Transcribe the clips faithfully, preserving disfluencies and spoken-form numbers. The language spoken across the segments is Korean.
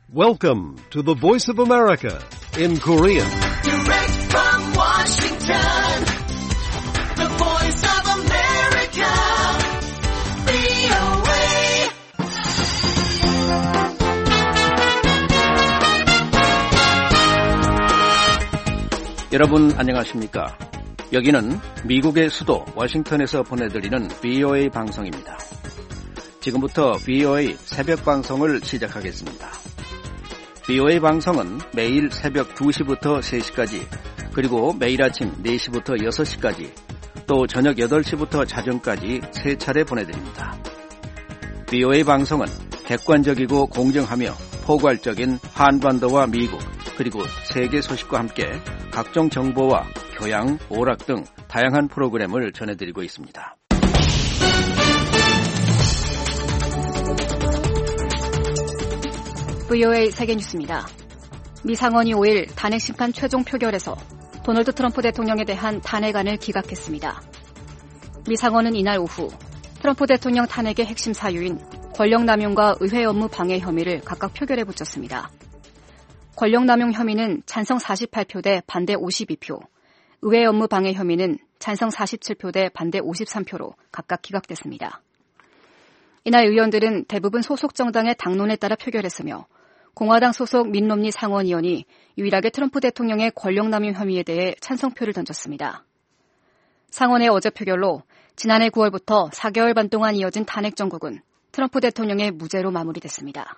Welcome to the Voice of America in Korean. Direct from Washington, the Voice of America, 브이오에이. 여러분 안녕하십니까? 여기는 미국의 수도 워싱턴에서 보내드리는 브이오에이 방송입니다. 지금부터 브이오에이 새벽 방송을 시작하겠습니다. 브이오에이 방송은 매일 새벽 두 시부터 세 시까지, 그리고 매일 아침 네 시부터 여섯 시까지, 또 저녁 여덟 시부터 자정까지 세 차례 보내드립니다. 브이오에이 방송은 객관적이고 공정하며 포괄적인 한반도와 미국, 그리고 세계 소식과 함께 각종 정보와 교양, 오락 등 다양한 프로그램을 전해드리고 있습니다. 브이오에이 세계뉴스입니다. 미 상원이 오일 단핵 심판 최종 표결에서 도널드 트럼프 대통령에 대한 탄핵안을 기각했습니다. 미 상원은 이날 오후 트럼프 대통령 탄핵의 핵심 사유인 권력남용과 의회 업무 방해 혐의를 각각 표결에 붙였습니다. 권력남용 혐의는 찬성 사십팔 표 대 반대 오십이 표, 의회 업무 방해 혐의는 찬성 사십칠 표 대 반대 오십삼 표로 각각 기각됐습니다. 이날 의원들은 대부분 소속 정당의 당론에 따라 표결했으며 공화당 소속 밋 롬니 상원의원이 유일하게 트럼프 대통령의 권력남용 혐의에 대해 찬성표를 던졌습니다. 상원의 어제 표결로 지난해 구월부터 사 개월 반 동안 이어진 탄핵 정국은 트럼프 대통령의 무죄로 마무리됐습니다.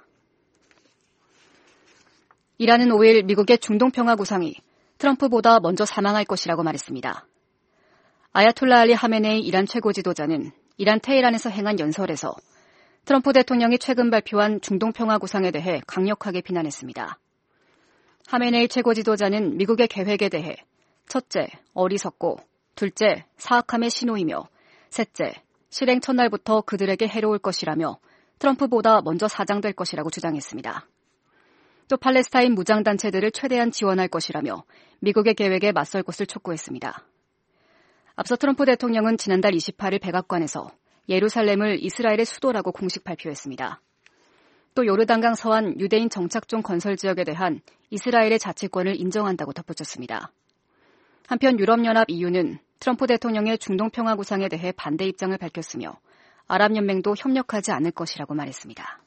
이란은 오일 미국의 중동평화구상이 트럼프보다 먼저 사망할 것이라고 말했습니다. 아야톨라 알리 하메네이 이란 최고 지도자는 이란 테헤란에서 행한 연설에서 트럼프 대통령이 최근 발표한 중동평화구상에 대해 강력하게 비난했습니다. 하메네이 최고 지도자는 미국의 계획에 대해 첫째, 어리석고, 둘째, 사악함의 신호이며 셋째, 실행 첫날부터 그들에게 해로울 것이라며 트럼프보다 먼저 사장될 것이라고 주장했습니다. 또 팔레스타인 무장단체들을 최대한 지원할 것이라며 미국의 계획에 맞설 것을 촉구했습니다. 앞서 트럼프 대통령은 지난달 이십팔 일 백악관에서 예루살렘을 이스라엘의 수도라고 공식 발표했습니다. 또 요르단강 서안 유대인 정착종 건설 지역에 대한 이스라엘의 자치권을 인정한다고 덧붙였습니다. 한편 유럽연합 이유는 트럼프 대통령의 중동평화구상에 대해 반대 입장을 밝혔으며 아랍연맹도 협력하지 않을 것이라고 말했습니다.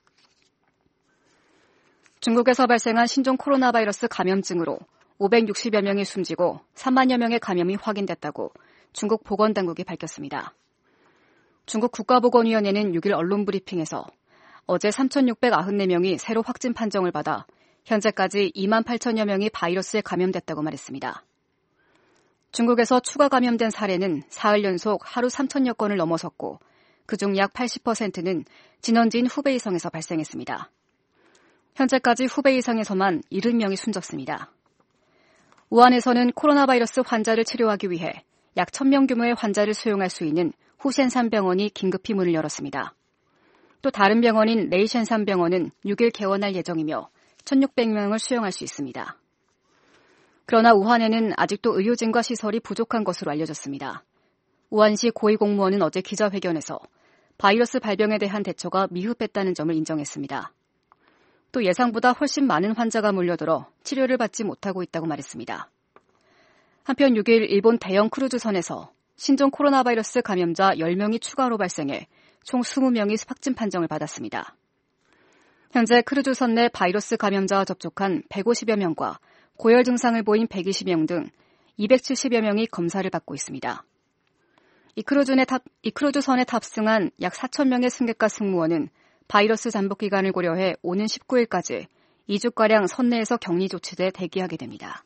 중국에서 발생한 신종 코로나 바이러스 감염증으로 오백육십여 명이 숨지고 삼만여 명의 감염이 확인됐다고 중국 보건당국이 밝혔습니다. 중국 국가보건위원회는 육 일 언론 브리핑에서 어제 삼천육백구십사 명이 새로 확진 판정을 받아 현재까지 이만 팔천여 명이 바이러스에 감염됐다고 말했습니다. 중국에서 추가 감염된 사례는 사흘 연속 하루 삼천여 건을 넘어섰고 그중 약 팔십 퍼센트는 진원지인 후베이성에서 발생했습니다. 현재까지 후베이성에서만 칠십 명이 숨졌습니다. 우한에서는 코로나 바이러스 환자를 치료하기 위해 약 천 명 규모의 환자를 수용할 수 있는 후셴산 병원이 긴급히 문을 열었습니다. 또 다른 병원인 레이셴산 병원은 육 일 개원할 예정이며 천육백 명을 수용할 수 있습니다. 그러나 우한에는 아직도 의료진과 시설이 부족한 것으로 알려졌습니다. 우한시 고위공무원은 어제 기자회견에서 바이러스 발병에 대한 대처가 미흡했다는 점을 인정했습니다. 또 예상보다 훨씬 많은 환자가 몰려들어 치료를 받지 못하고 있다고 말했습니다. 한편 육 일 일본 대형 크루즈선에서 신종 코로나 바이러스 감염자 열 명이 추가로 발생해 총 이십 명이 확진 판정을 받았습니다. 현재 크루즈선 내 바이러스 감염자와 접촉한 백오십여 명과 고열 증상을 보인 백이십 명 등 이백칠십여 명이 검사를 받고 있습니다. 이, 크루즈에 탑, 이 크루즈선에 탑승한 약 사천 명의 승객과 승무원은 바이러스 잠복 기간을 고려해 오는 십구 일까지 이 주가량 선내에서 격리 조치돼 대기하게 됩니다.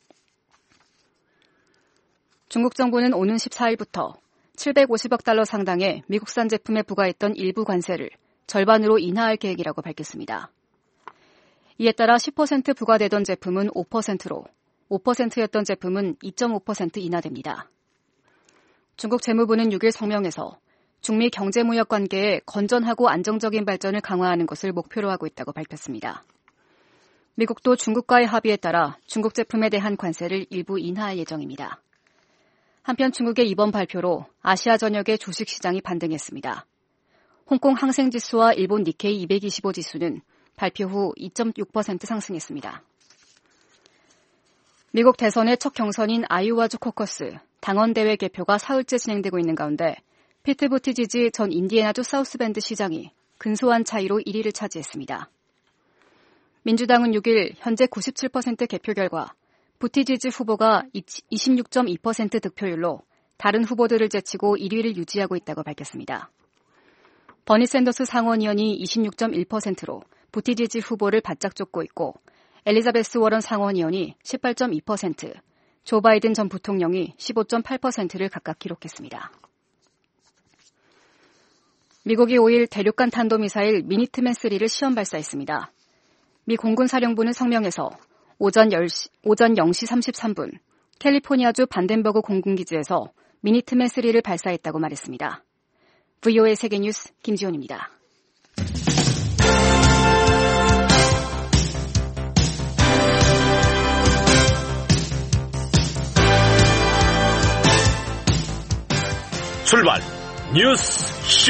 중국 정부는 오는 십사 일부터 칠백오십억 달러 상당의 미국산 제품에 부과했던 일부 관세를 절반으로 인하할 계획이라고 밝혔습니다. 이에 따라 십 퍼센트 부과되던 제품은 오 퍼센트로, 오 퍼센트였던 제품은 이 점 오 퍼센트 인하됩니다. 중국 재무부는 육 일 성명에서 중미 경제무역 관계의 건전하고 안정적인 발전을 강화하는 것을 목표로 하고 있다고 밝혔습니다. 미국도 중국과의 합의에 따라 중국 제품에 대한 관세를 일부 인하할 예정입니다. 한편 중국의 이번 발표로 아시아 전역의 주식시장이 반등했습니다. 홍콩 항생지수와 일본 니케이 이백이십오 지수는 발표 후 이 점 육 퍼센트 상승했습니다. 미국 대선의 첫 경선인 아이오와주 코커스 당원대회 개표가 사흘째 진행되고 있는 가운데 피트 부티지지 전 인디애나주 사우스밴드 시장이 근소한 차이로 일 위를 차지했습니다. 민주당은 육 일 현재 구십칠 퍼센트 개표 결과 부티지지 후보가 이십육 점 이 퍼센트 득표율로 다른 후보들을 제치고 일 위를 유지하고 있다고 밝혔습니다. 버니 샌더스 상원의원이 이십육 점 일 퍼센트로 부티지지 후보를 바짝 쫓고 있고 엘리자베스 워런 상원의원이 십팔 점 이 퍼센트, 조 바이든 전 부통령이 십오 점 팔 퍼센트를 각각 기록했습니다. 미국이 오 일 대륙간 탄도미사일 미니트맨 쓰리를 시험 발사했습니다. 미 공군사령부는 성명에서 오전, 열 시, 오전 영 시 삼십삼 분 캘리포니아주 반덴버그 공군기지에서 미니트맨 쓰리를 발사했다고 말했습니다. 브이오에이 세계뉴스 김지훈입니다. 출발 뉴스 쇼.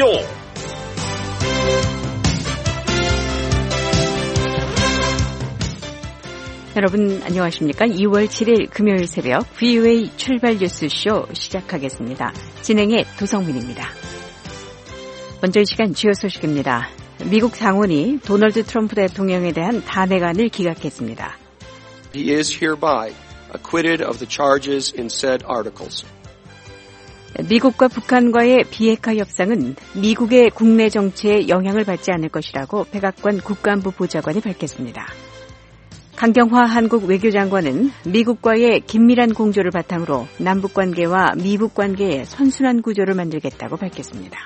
여러분 안녕하십니까? 이월 칠일 금요일 새벽 브이오에이 출발 뉴스쇼 시작하겠습니다. 진행의 도성민입니다. 먼저 이 시간 주요 소식입니다. 미국 상원이 도널드 트럼프 대통령에 대한 탄핵안을 기각했습니다. He is hereby acquitted of the charges in said articles. 미국과 북한과의 비핵화 협상은 미국의 국내 정치에 영향을 받지 않을 것이라고 백악관 국가안보 보좌관이 밝혔습니다. 강경화 한국 외교장관은 미국과의 긴밀한 공조를 바탕으로 남북관계와 미북관계의 선순환 구조를 만들겠다고 밝혔습니다.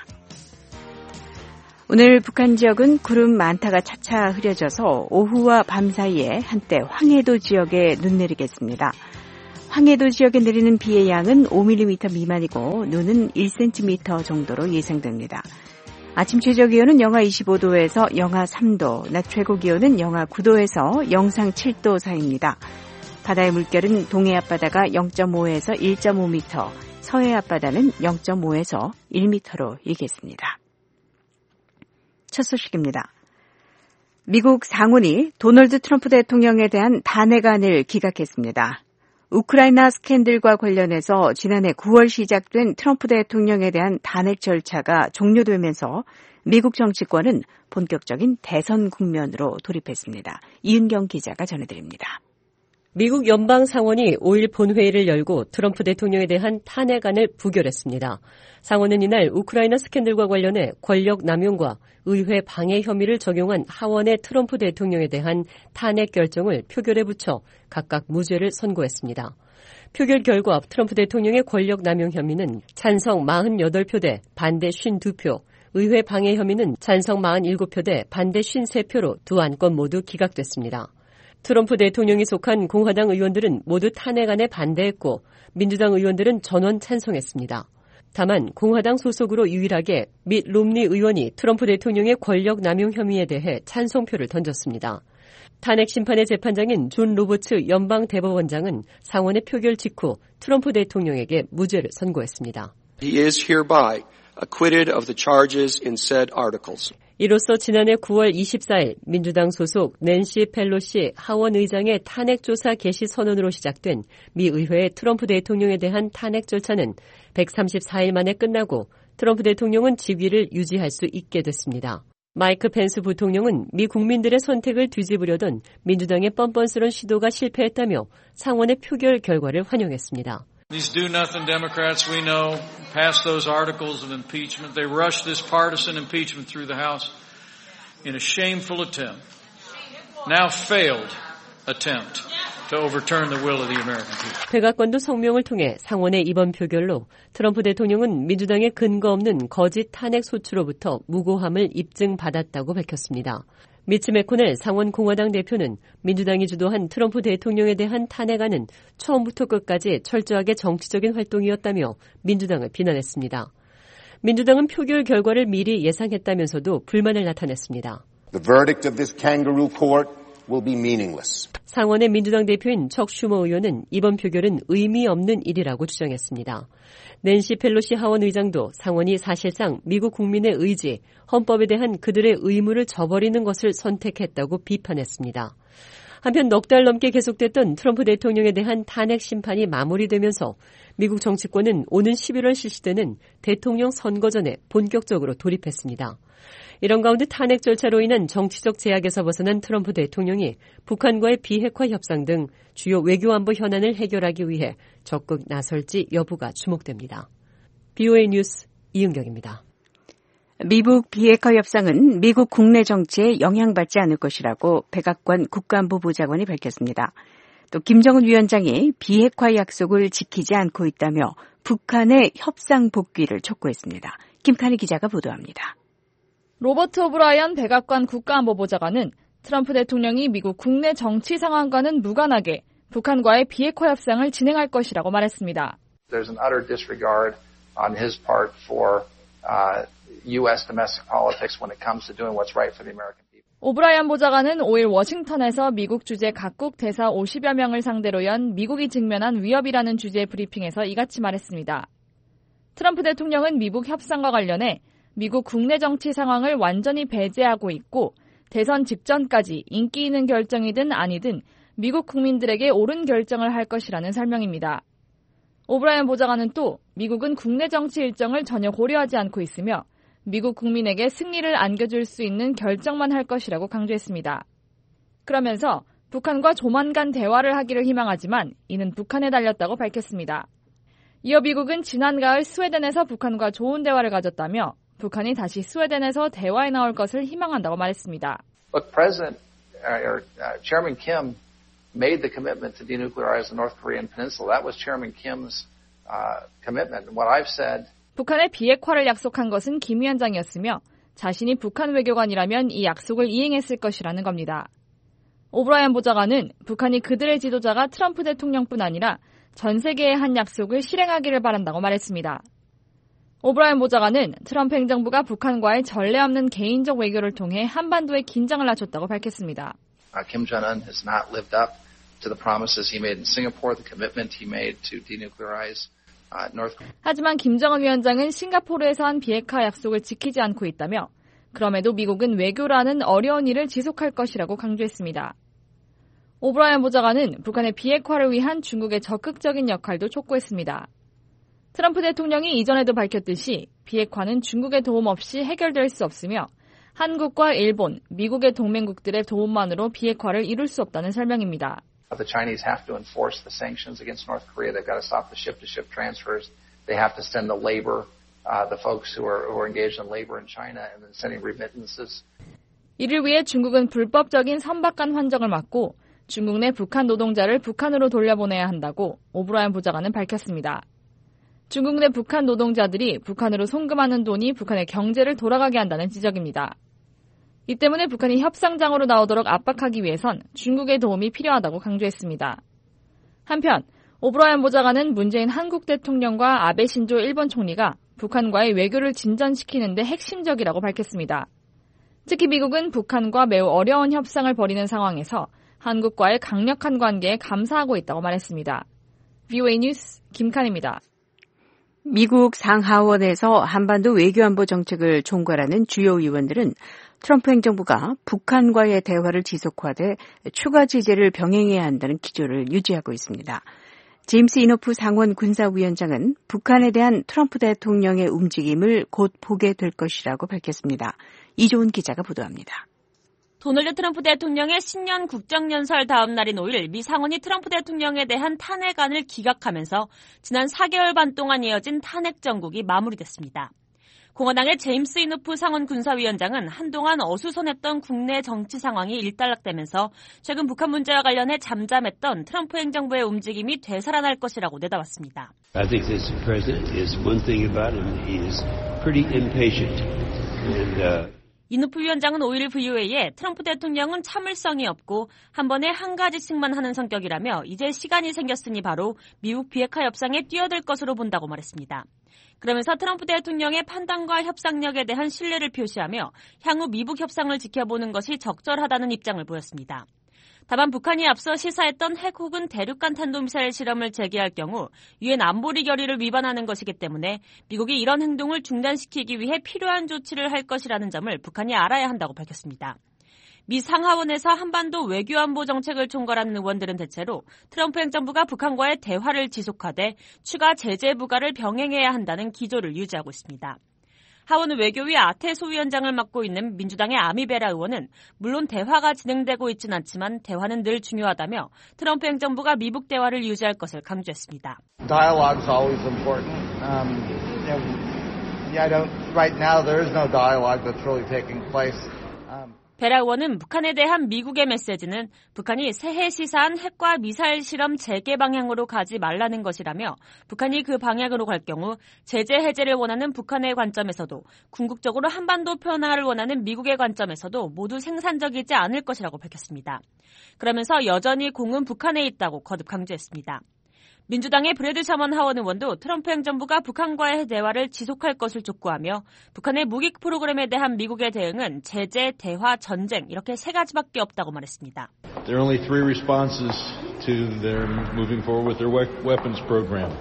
오늘 북한 지역은 구름 많다가 차차 흐려져서 오후와 밤 사이에 한때 황해도 지역에 눈 내리겠습니다. 황해도 지역에 내리는 비의 양은 오 밀리미터 미만이고 눈은 일 센티미터 정도로 예상됩니다. 아침 최저기온은 영하 이십오 도에서 영하 삼 도, 낮 최고기온은 영하 구 도에서 영상 칠 도 사이입니다. 바다의 물결은 동해 앞바다가 영 점 오에서 일 점 오 미터, 서해 앞바다는 영 점 오에서 일 미터로 일겠습니다. 첫 소식입니다. 미국 상원이 도널드 트럼프 대통령에 대한 탄핵안을 기각했습니다. 우크라이나 스캔들과 관련해서 지난해 구월 시작된 트럼프 대통령에 대한 탄핵 절차가 종료되면서 미국 정치권은 본격적인 대선 국면으로 돌입했습니다. 이은경 기자가 전해드립니다. 미국 연방상원이 오 일 본회의를 열고 트럼프 대통령에 대한 탄핵안을 부결했습니다. 상원은 이날 우크라이나 스캔들과 관련해 권력 남용과 의회 방해 혐의를 적용한 하원의 트럼프 대통령에 대한 탄핵 결정을 표결에 붙여 각각 무죄를 선고했습니다. 표결 결과 트럼프 대통령의 권력 남용 혐의는 찬성 사십팔 표 대 반대 오십이 표, 의회 방해 혐의는 찬성 사십칠 표 대 반대 오십삼 표로 두 안건 모두 기각됐습니다. 트럼프 대통령이 속한 공화당 의원들은 모두 탄핵안에 반대했고 민주당 의원들은 전원 찬성했습니다. 다만 공화당 소속으로 유일하게 밋 롬니 의원이 트럼프 대통령의 권력 남용 혐의에 대해 찬성표를 던졌습니다. 탄핵 심판의 재판장인 존 로버츠 연방 대법원장은 상원의 표결 직후 트럼프 대통령에게 무죄를 선고했습니다. He is hereby acquitted of the charges in said articles. 이로써 지난해 구월 이십사일 민주당 소속 낸시 펠로시 하원 의장의 탄핵조사 개시 선언으로 시작된 미 의회의 트럼프 대통령에 대한 탄핵 절차는 백삼십사일 만에 끝나고 트럼프 대통령은 직위를 유지할 수 있게 됐습니다. 마이크 펜스 부통령은 미 국민들의 선택을 뒤집으려던 민주당의 뻔뻔스런 시도가 실패했다며 상원의 표결 결과를 환영했습니다. These do-nothing Democrats we know passed those articles of impeachment. They rushed this partisan impeachment through the House in a shameful attempt, now failed attempt to overturn the will of the American people. 백악관도 성명을 통해 상원의 이번 표결로 트럼프 대통령은 민주당의 근거 없는 거짓 탄핵 소추로부터 무고함을 입증받았다고 밝혔습니다. 미치 매코넬 상원 공화당 대표는 민주당이 주도한 트럼프 대통령에 대한 탄핵안은 처음부터 끝까지 철저하게 정치적인 활동이었다며 민주당을 비난했습니다. 민주당은 표결 결과를 미리 예상했다면서도 불만을 나타냈습니다. The verdict of this kangaroo court will be meaningless. 상원의 민주당 대표인 척 슈머 의원은 이번 표결은 의미 없는 일이라고 주장했습니다. 낸시 펠로시 하원 의장도 상원이 사실상 미국 국민의 의지, 헌법에 대한 그들의 의무를 저버리는 것을 선택했다고 비판했습니다. 한편 넉 달 넘게 계속됐던 트럼프 대통령에 대한 탄핵 심판이 마무리되면서 미국 정치권은 오는 십일월 실시되는 대통령 선거 전에 본격적으로 돌입했습니다. 이런 가운데 탄핵 절차로 인한 정치적 제약에서 벗어난 트럼프 대통령이 북한과의 비핵화 협상 등 주요 외교안보 현안을 해결하기 위해 적극 나설지 여부가 주목됩니다. 비오에이 뉴스 이은경입니다. 미북 비핵화 협상은 미국 국내 정치에 영향받지 않을 것이라고 백악관 국가안보보좌관이 밝혔습니다. 또 김정은 위원장이 비핵화 약속을 지키지 않고 있다며 북한의 협상 복귀를 촉구했습니다. 김칸희 기자가 보도합니다. 로버트 오브라이언 백악관 국가안보보좌관은 트럼프 대통령이 미국 국내 정치 상황과는 무관하게 북한과의 비핵화 협상을 진행할 것이라고 말했습니다. There's an utter disregard on his part for uh, U S domestic politics when it comes to doing what's right for the American people. 오브라이언 보좌관은 오일 워싱턴에서 미국 주재 각국 대사 오십여 명을 상대로 연 미국이 직면한 위협이라는 주제의 브리핑에서 이같이 말했습니다. 트럼프 대통령은 미국 협상과 관련해 미국 국내 정치 상황을 완전히 배제하고 있고 대선 직전까지 인기 있는 결정이든 아니든 미국 국민들에게 옳은 결정을 할 것이라는 설명입니다. 오브라이언 보좌관은 또 미국은 국내 정치 일정을 전혀 고려하지 않고 있으며 미국 국민에게 승리를 안겨줄 수 있는 결정만 할 것이라고 강조했습니다. 그러면서 북한과 조만간 대화를 하기를 희망하지만 이는 북한에 달렸다고 밝혔습니다. 이어 미국은 지난 가을 스웨덴에서 북한과 좋은 대화를 가졌다며 북한이 다시 스웨덴에서 대화에 나올 것을 희망한다고 말했습니다. Look, President or uh, Chairman Kim made the commitment to denuclearize the North Korean peninsula. That was Chairman Kim's uh, commitment. And what I've said 북한의 비핵화를 약속한 것은 김 위원장이었으며 자신이 북한 외교관이라면 이 약속을 이행했을 것이라는 겁니다. 오브라이언 보좌관은 북한이 그들의 지도자가 트럼프 대통령뿐 아니라 전 세계에 한 약속을 실행하기를 바란다고 말했습니다. 오브라이언 보좌관은 트럼프 행정부가 북한과의 전례 없는 개인적 외교를 통해 한반도의 긴장을 낮췄다고 밝혔습니다. Uh, Kim Jong-un has not lived up to the promises he made in Singapore, the commitment he made to denuclearize Uh, North... 하지만 김정은 위원장은 싱가포르에서 한 비핵화 약속을 지키지 않고 있다며 그럼에도 미국은 외교라는 어려운 일을 지속할 것이라고 강조했습니다. 오브라이언 보좌관은 북한의 비핵화를 위한 중국의 적극적인 역할도 촉구했습니다. 트럼프 대통령이 이전에도 밝혔듯이 비핵화는 중국의 도움 없이 해결될 수 없으며 한국과 일본, 미국의 동맹국들의 도움만으로 비핵화를 이룰 수 없다는 설명입니다. The Chinese have to enforce the sanctions against North Korea. They've got to stop the ship-to-ship transfers. They have to send the labor, uh, the folks who are, who are engaged in labor in China and then sending remittances. 이를 위해 중국은 불법적인 선박간 환정을 막고 중국 내 북한 노동자를 북한으로 돌려보내야 한다고 오브라이언 보좌관은 밝혔습니다. 중국 내 북한 노동자들이 북한으로 송금하는 돈이 북한의 경제를 돌아가게 한다는 지적입니다. 이 때문에 북한이 협상장으로 나오도록 압박하기 위해선 중국의 도움이 필요하다고 강조했습니다. 한편 오브라이언 보좌관은 문재인 한국 대통령과 아베 신조 일본 총리가 북한과의 외교를 진전시키는 데 핵심적이라고 밝혔습니다. 특히 미국은 북한과 매우 어려운 협상을 벌이는 상황에서 한국과의 강력한 관계에 감사하고 있다고 말했습니다. 비오에이 뉴스 김칸입니다. 미국 상하원에서 한반도 외교안보 정책을 총괄하는 주요 의원들은 트럼프 행정부가 북한과의 대화를 지속화돼 추가 제재를 병행해야 한다는 기조를 유지하고 있습니다. 제임스 이노프 상원 군사위원장은 북한에 대한 트럼프 대통령의 움직임을 곧 보게 될 것이라고 밝혔습니다. 이조은 기자가 보도합니다. 도널드 트럼프 대통령의 신년 국정연설 다음 날인 오일 미 상원이 트럼프 대통령에 대한 탄핵안을 기각하면서 지난 사 개월 반 동안 이어진 탄핵 정국이 마무리됐습니다. 공화당의 제임스 이노프 상원 군사위원장은 한동안 어수선했던 국내 정치 상황이 일단락되면서 최근 북한 문제와 관련해 잠잠했던 트럼프 행정부의 움직임이 되살아날 것이라고 내다봤습니다. I think this president is one thing about him. He is pretty impatient. And, uh... 이노프 위원장은 오일 브이오에이에 트럼프 대통령은 참을성이 없고 한 번에 한 가지씩만 하는 성격이라며 이제 시간이 생겼으니 바로 미국 비핵화 협상에 뛰어들 것으로 본다고 말했습니다. 그러면서 트럼프 대통령의 판단과 협상력에 대한 신뢰를 표시하며 향후 미북 협상을 지켜보는 것이 적절하다는 입장을 보였습니다. 다만 북한이 앞서 시사했던 핵 혹은 대륙간 탄도미사일 실험을 재개할 경우 유엔 안보리 결의를 위반하는 것이기 때문에 미국이 이런 행동을 중단시키기 위해 필요한 조치를 할 것이라는 점을 북한이 알아야 한다고 밝혔습니다. 미 상하원에서 한반도 외교안보 정책을 총괄하는 의원들은 대체로 트럼프 행정부가 북한과의 대화를 지속하되 추가 제재 부과를 병행해야 한다는 기조를 유지하고 있습니다. 하원 외교위 아태 소위원장을 맡고 있는 민주당의 아미베라 의원은 물론 대화가 진행되고 있진 않지만 대화는 늘 중요하다며 트럼프 행정부가 미북 대화를 유지할 것을 강조했습니다. Dialogue is always important. Um, you know, yeah, I don't. Right now, there is no dialogue that's really taking place. Um, 베라 의원은 북한에 대한 미국의 메시지는 북한이 새해 시사한 핵과 미사일 실험 재개 방향으로 가지 말라는 것이라며 북한이 그 방향으로 갈 경우 제재 해제를 원하는 북한의 관점에서도 궁극적으로 한반도 평화를 원하는 미국의 관점에서도 모두 생산적이지 않을 것이라고 밝혔습니다. 그러면서 여전히 공은 북한에 있다고 거듭 강조했습니다. 민주당의 브래드 셔먼 하원 의원도 트럼프 행정부가 북한과의 대화를 지속할 것을 촉구하며 북한의 무기 프로그램에 대한 미국의 대응은 제재, 대화, 전쟁 이렇게 세 가지밖에 없다고 말했습니다. There are only three responses to their moving forward with their weapons program.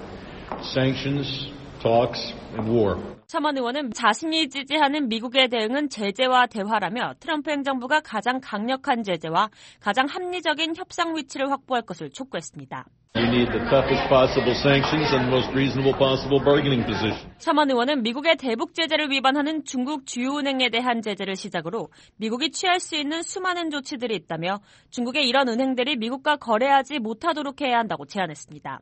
Sanctions, talks, and war. 셔먼 의원은 자신이 지지하는 미국의 대응은 제재와 대화라며 트럼프 행정부가 가장 강력한 제재와 가장 합리적인 협상 위치를 확보할 것을 촉구했습니다. You need the toughest possible sanctions and the most reasonable possible bargaining position. 셔먼 의원은 미국의 대북 제재를 위반하는 중국 주요은행에 대한 제재를 시작으로 미국이 취할 수 있는 수많은 조치들이 있다며 중국의 이런 은행들이 미국과 거래하지 못하도록 해야 한다고 제안했습니다.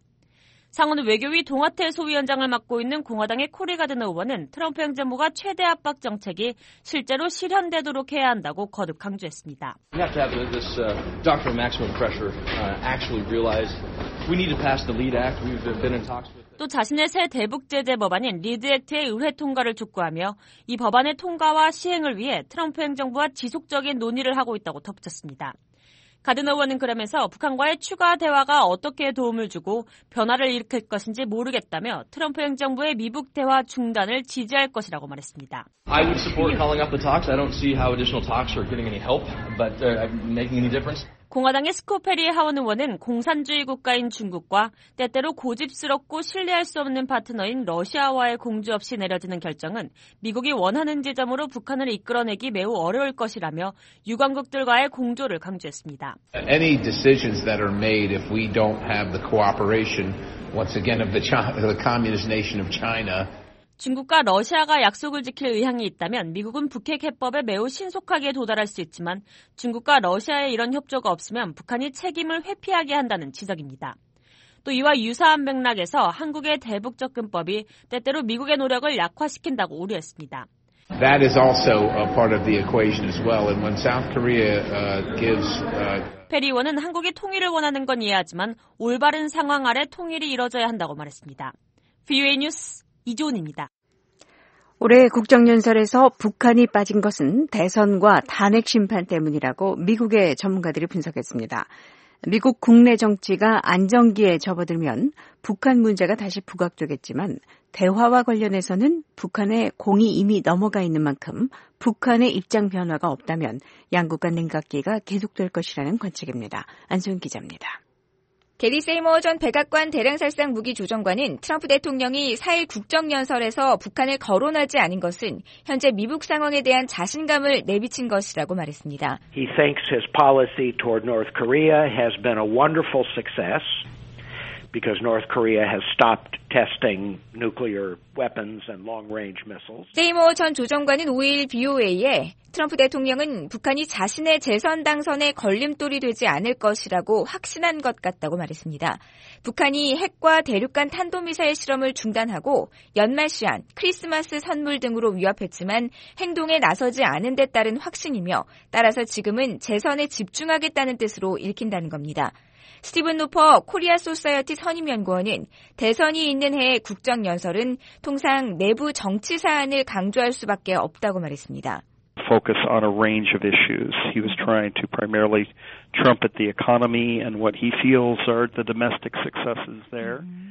상원 외교위 동아태 소위원장을 맡고 있는 공화당의 코리 가드너 의원은 트럼프 행정부가 최대 압박 정책이 실제로 실현되도록 해야 한다고 거듭 강조했습니다. We have to have this uh, doctrine of maximum pressure uh, actually realize we need to pass the LEAD Act. We've been in talks with. 또 자신의 새 대북 제재 법안인 리드 액트의 의회 통과를 촉구하며 이 법안의 통과와 시행을 위해 트럼프 행정부와 지속적인 논의를 하고 있다고 덧붙였습니다. 가드너 의원은 그러면서 북한과의 추가 대화가 어떻게 도움을 주고 변화를 일으킬 것인지 모르겠다며 트럼프 행정부의 미북 대화 중단을 지지할 것이라고 말했습니다. I would support calling up the talks. I don't see how additional talks are getting any help, but uh, making any difference. 공화당의 스코페리 하원 의원은 공산주의 국가인 중국과 때때로 고집스럽고 신뢰할 수 없는 파트너인 러시아와의 공조 없이 내려지는 결정은 미국이 원하는 지점으로 북한을 이끌어내기 매우 어려울 것이라며 유관국들과의 공조를 강조했습니다. Any decisions that are made if we don't have the cooperation once again of the, China, the communist nation of China. 중국과 러시아가 약속을 지킬 의향이 있다면 미국은 북핵 해법에 매우 신속하게 도달할 수 있지만 중국과 러시아의 이런 협조가 없으면 북한이 책임을 회피하게 한다는 지적입니다. 또 이와 유사한 맥락에서 한국의 대북 접근법이 때때로 미국의 노력을 약화시킨다고 우려했습니다. That is also a part of the equation as well. And when South Korea uh, gives uh... 페리 의원은 한국이 통일을 원하는 건 이해하지만 올바른 상황 아래 통일이 이뤄져야 한다고 말했습니다. 브이오에이 뉴스 이조은입니다. 올해 국정연설에서 북한이 빠진 것은 대선과 탄핵 심판 때문이라고 미국의 전문가들이 분석했습니다. 미국 국내 정치가 안정기에 접어들면 북한 문제가 다시 부각되겠지만 대화와 관련해서는 북한의 공이 이미 넘어가 있는 만큼 북한의 입장 변화가 없다면 양국 간 냉각기가 계속될 것이라는 관측입니다. 안소영 기자입니다. 게리 세이머 전 백악관 대량살상 무기조정관은 트럼프 대통령이 사 일 국정연설에서 북한을 거론하지 않은 것은 현재 미북 상황에 대한 자신감을 내비친 것이라고 말했습니다. He thinks his policy toward North Korea has been a wonderful success because North Korea has stopped testing nuclear weapons and long-range missiles. 세이머 전 조정관은 오 일 브이오에이에 트럼프 대통령은 북한이 자신의 재선 당선에 걸림돌이 되지 않을 것이라고 확신한 것 같다고 말했습니다. 북한이 핵과 대륙간 탄도미사일 실험을 중단하고 연말 시한, 크리스마스 선물 등으로 위협했지만 행동에 나서지 않은 데 따른 확신이며 따라서 지금은 재선에 집중하겠다는 뜻으로 읽힌다는 겁니다. 스티븐 노퍼 코리아 소사이어티 선임연구원은 대선이 있는 해의 국정연설은 통상 내부 정치 사안을 강조할 수밖에 없다고 말했습니다. Focus on a range of issues. He was trying to primarily trumpet the economy and what he feels are the domestic successes there.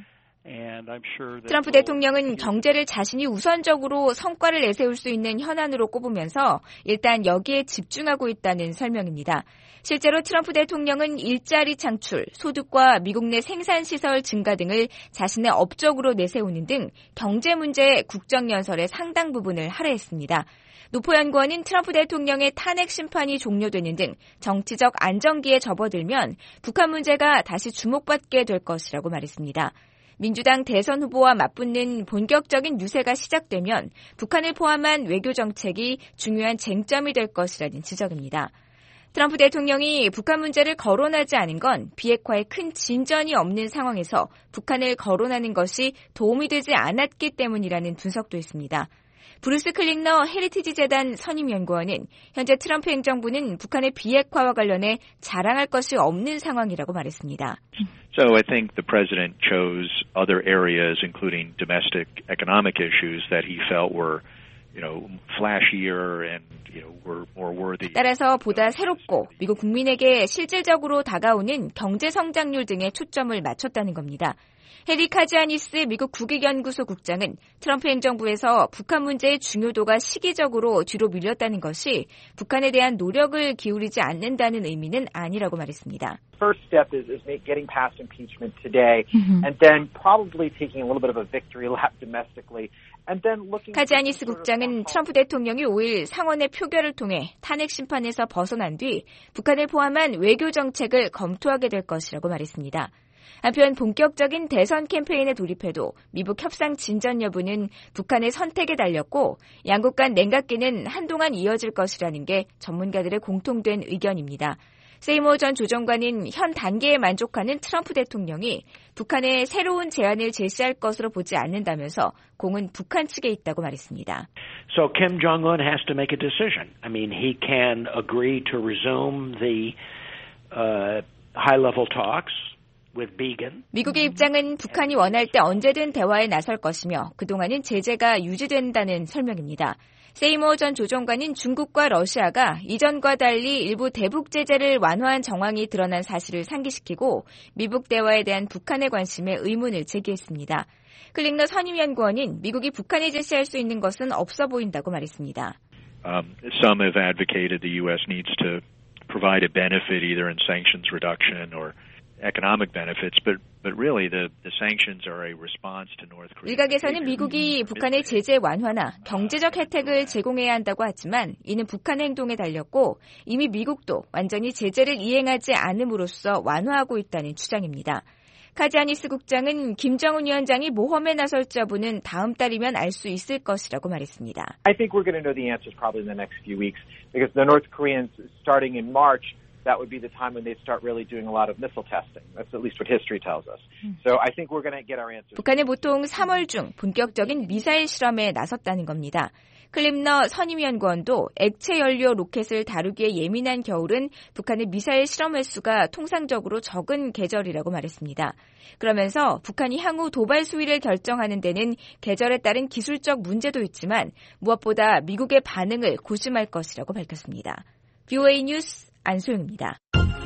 트럼프 대통령은 경제를 자신이 우선적으로 성과를 내세울 수 있는 현안으로 꼽으면서 일단 여기에 집중하고 있다는 설명입니다. 실제로 트럼프 대통령은 일자리 창출, 소득과 미국 내 생산시설 증가 등을 자신의 업적으로 내세우는 등 경제 문제의 국정연설의 상당 부분을 할애했습니다. 노포연구원은 트럼프 대통령의 탄핵 심판이 종료되는 등 정치적 안정기에 접어들면 북한 문제가 다시 주목받게 될 것이라고 말했습니다. 민주당 대선 후보와 맞붙는 본격적인 유세가 시작되면 북한을 포함한 외교 정책이 중요한 쟁점이 될 것이라는 지적입니다. 트럼프 대통령이 북한 문제를 거론하지 않은 건 비핵화에 큰 진전이 없는 상황에서 북한을 거론하는 것이 도움이 되지 않았기 때문이라는 분석도 있습니다. 브루스 클링너 헤리티지 재단 선임연구원은 현재 트럼프 행정부는 북한의 비핵화와 관련해 자랑할 것이 없는 상황이라고 말했습니다. So I think the president chose other areas, including domestic economic issues that he felt were, you know, flashier and, you know, were more worthy. 따라서 보다 새롭고 미국 국민에게 실질적으로 다가오는 경제 성장률 등에 초점을 맞췄다는 겁니다. 해리 카지아니스 미국 국익연구소 국장은 트럼프 행정부에서 북한 문제의 중요도가 시기적으로 뒤로 밀렸다는 것이 북한에 대한 노력을 기울이지 않는다는 의미는 아니라고 말했습니다. First step is, is getting past impeachment today, mm-hmm. and then probably taking a little bit of a victory lap domestically. 카지아니스 국장은 트럼프 대통령이 오일 상원의 표결을 통해 탄핵 심판에서 벗어난 뒤 북한을 포함한 외교 정책을 검토하게 될 것이라고 말했습니다. 한편 본격적인 대선 캠페인에 돌입해도 미북 협상 진전 여부는 북한의 선택에 달렸고 양국 간 냉각기는 한동안 이어질 것이라는 게 전문가들의 공통된 의견입니다. 세이모 전 조정관은 현 단계에 만족하는 트럼프 대통령이 북한에 새로운 제안을 제시할 것으로 보지 않는다면서 공은 북한 측에 있다고 말했습니다. So Kim Jong-un has to make a decision. I mean, he can agree to resume the uh, high-level talks. 미국의 입장은 북한이 원할 때 언제든 대화에 나설 것이며 그동안은 제재가 유지된다는 설명입니다. 세이모 전 조정관은 중국과 러시아가 이전과 달리 일부 대북 제재를 완화한 정황이 드러난 사실을 상기시키고 미북 대화에 대한 북한의 관심에 의문을 제기했습니다. 클링너 선임연구원은 미국이 북한에 제시할 수 있는 것은 없어 보인다고 말했습니다. Um, some have advocated the U S needs to provide a benefit either in sanctions reduction or economic benefits, but but really the the sanctions are a response to North Korea. 일각에서는 미국이 북한의 제재 완화나 경제적 혜택을 제공해야 한다고 하지만 이는 북한의 행동에 달렸고 이미 미국도 완전히 제재를 이행하지 않음으로써 완화하고 있다는 주장입니다. 카지아니스 국장은 김정은 위원장이 모험에 나설지 여부는 다음 달이면 알 수 있을 것이라고 말했습니다. I think we're going to know the answers probably in the next few weeks because the North Koreans starting in March that would be the time when they'd start really doing a lot of missile testing. That's at least what history tells us. So I think we're going to get our answers. 북한은 보통 삼월 중 본격적인 미사일 실험에 나섰다는 겁니다. 클림너 선임연구원도 액체 연료 로켓을 다루기에 예민한 겨울은 북한의 미사일 실험 횟수가 통상적으로 적은 계절이라고 말했습니다. 그러면서 북한이 향후 도발 수위를 결정하는 데는 계절에 따른 기술적 문제도 있지만 무엇보다 미국의 반응을 고심할 것이라고 밝혔습니다. 브이오에이 뉴스 안소영입니다.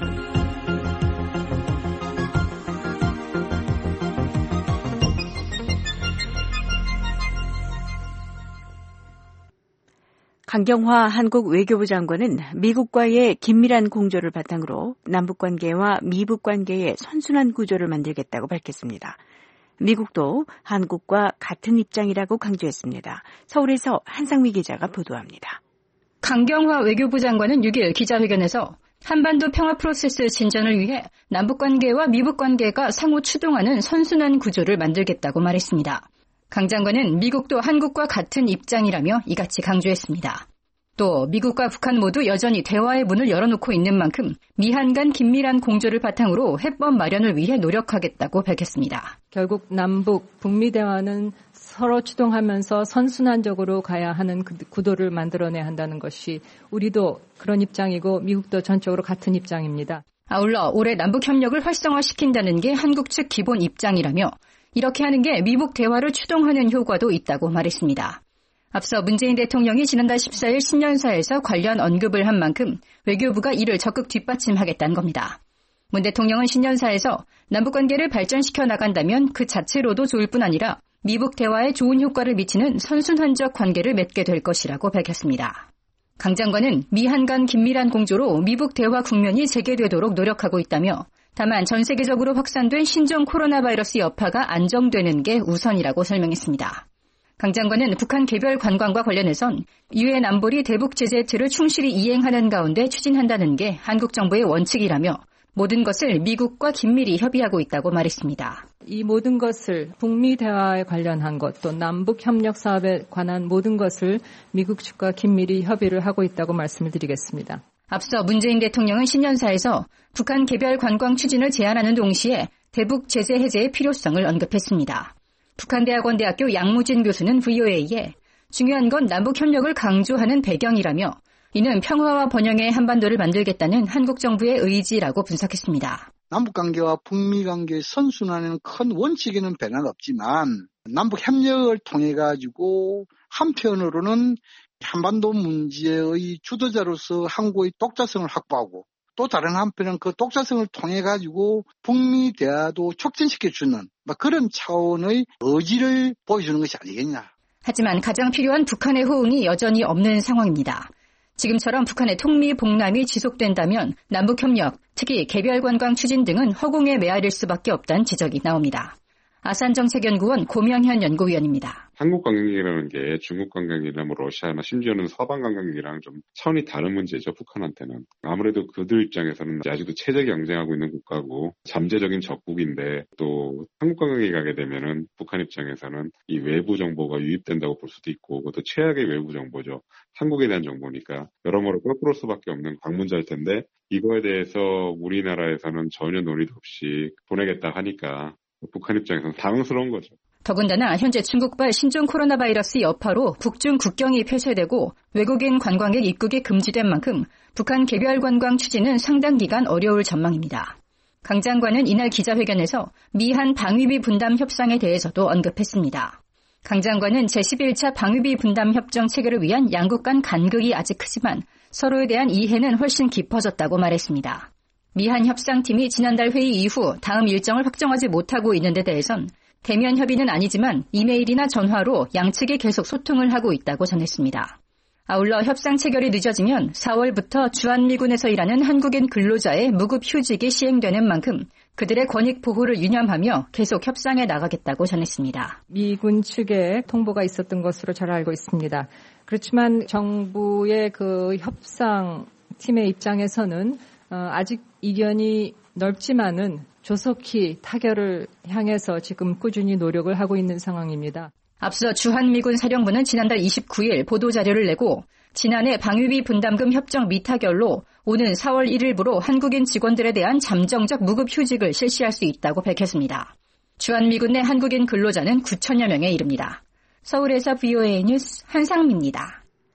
강경화 한국 외교부 장관은 미국과의 긴밀한 공조를 바탕으로 남북관계와 미북관계의 선순환 구조를 만들겠다고 밝혔습니다. 미국도 한국과 같은 입장이라고 강조했습니다. 서울에서 한상미 기자가 보도합니다. 강경화 외교부 장관은 육 일 기자회견에서 한반도 평화 프로세스 진전을 위해 남북관계와 미북관계가 상호 추동하는 선순환 구조를 만들겠다고 말했습니다. 강 장관은 미국도 한국과 같은 입장이라며 이같이 강조했습니다. 또 미국과 북한 모두 여전히 대화의 문을 열어놓고 있는 만큼 미한 간 긴밀한 공조를 바탕으로 해법 마련을 위해 노력하겠다고 밝혔습니다. 결국 남북, 북미 대화는 서로 추동하면서 선순환적으로 가야 하는 구도를 만들어내야 한다는 것이 우리도 그런 입장이고 미국도 전적으로 같은 입장입니다. 아울러 올해 남북협력을 활성화시킨다는 게 한국 측 기본 입장이라며 이렇게 하는 게 미북 대화를 추동하는 효과도 있다고 말했습니다. 앞서 문재인 대통령이 지난달 십사일 신년사에서 관련 언급을 한 만큼 외교부가 이를 적극 뒷받침하겠다는 겁니다. 문 대통령은 신년사에서 남북관계를 발전시켜 나간다면 그 자체로도 좋을 뿐 아니라 미북 대화에 좋은 효과를 미치는 선순환적 관계를 맺게 될 것이라고 밝혔습니다. 강 장관은 미한 간 긴밀한 공조로 미북 대화 국면이 재개되도록 노력하고 있다며 다만 전 세계적으로 확산된 신종 코로나 바이러스 여파가 안정되는 게 우선이라고 설명했습니다. 강 장관은 북한 개별 관광과 관련해선 유엔 안보리 대북 제재 틀을 충실히 이행하는 가운데 추진한다는 게 한국 정부의 원칙이라며 모든 것을 미국과 긴밀히 협의하고 있다고 말했습니다. 이 모든 것을 북미 대화에 관련한 것, 또 남북 협력 사업에 관한 모든 것을 미국 측과 긴밀히 협의를 하고 있다고 말씀을 드리겠습니다. 앞서 문재인 대통령은 신년사에서 북한 개별 관광 추진을 제안하는 동시에 대북 제재 해제의 필요성을 언급했습니다. 북한대학원대학교 양무진 교수는 브이오에이에 중요한 건 남북 협력을 강조하는 배경이라며 이는 평화와 번영의 한반도를 만들겠다는 한국 정부의 의지라고 분석했습니다. 남북관계와 북미관계의 선순환에는 큰 원칙에는 변화가 없지만 남북협력을 통해 가지고 한편으로는 한반도 문제의 주도자로서 한국의 독자성을 확보하고 또 다른 한편은 그 독자성을 통해 가지고 북미 대화도 촉진시켜주는 그런 차원의 의지를 보여주는 것이 아니겠냐. 하지만 가장 필요한 북한의 호응이 여전히 없는 상황입니다. 지금처럼 북한의 통미봉남이 지속된다면 남북협력, 특히 개별관광 추진 등은 허공에 메아릴 수밖에 없다는 지적이 나옵니다. 아산정책연구원 고명현 연구위원입니다. 한국 관광객이라는 게 중국 관광객이나 뭐 러시아나 심지어는 서방 관광객이랑 좀 차원이 다른 문제죠. 북한한테는. 아무래도 그들 입장에서는 아직도 체제 경쟁하고 있는 국가고 잠재적인 적국인데 또 한국 관광객이 가게 되면은 북한 입장에서는 이 외부 정보가 유입된다고 볼 수도 있고 그것도 최악의 외부 정보죠. 한국에 대한 정보니까 여러모로 꺾을 수밖에 없는 방문자일 텐데 이거에 대해서 우리나라에서는 전혀 논의도 없이 보내겠다 하니까 북한 입장에서는 당황스러운 거죠. 더군다나 현재 중국발 신종 코로나 바이러스 여파로 북중 국경이 폐쇄되고 외국인 관광객 입국이 금지된 만큼 북한 개별 관광 추진은 상당 기간 어려울 전망입니다. 강 장관은 이날 기자회견에서 미한 방위비 분담 협상에 대해서도 언급했습니다. 강 장관은 제십일 차 방위비 분담 협정 체결을 위한 양국 간 간극이 아직 크지만 서로에 대한 이해는 훨씬 깊어졌다고 말했습니다. 미한 협상팀이 지난달 회의 이후 다음 일정을 확정하지 못하고 있는 데 대해선 대면 협의는 아니지만 이메일이나 전화로 양측이 계속 소통을 하고 있다고 전했습니다. 아울러 협상 체결이 늦어지면 사월부터 주한미군에서 일하는 한국인 근로자의 무급 휴직이 시행되는 만큼 그들의 권익 보호를 유념하며 계속 협상에 나가겠다고 전했습니다. 미군 측에 통보가 있었던 것으로 잘 알고 있습니다. 그렇지만 정부의 그 협상팀의 입장에서는 아직 이견이 넓지만은 조속히 타결을 향해서 지금 꾸준히 노력을 하고 있는 상황입니다. 앞서 주한미군 사령부는 지난달 이십구일 보도자료를 내고 지난해 방위비 분담금 협정 미타결로 오는 사월 일일부로 한국인 직원들에 대한 잠정적 무급 휴직을 실시할 수 있다고 밝혔습니다. 주한미군 내 한국인 근로자는 구천여 명에 이릅니다. 서울에서 브이오에이 뉴스 한상미입니다.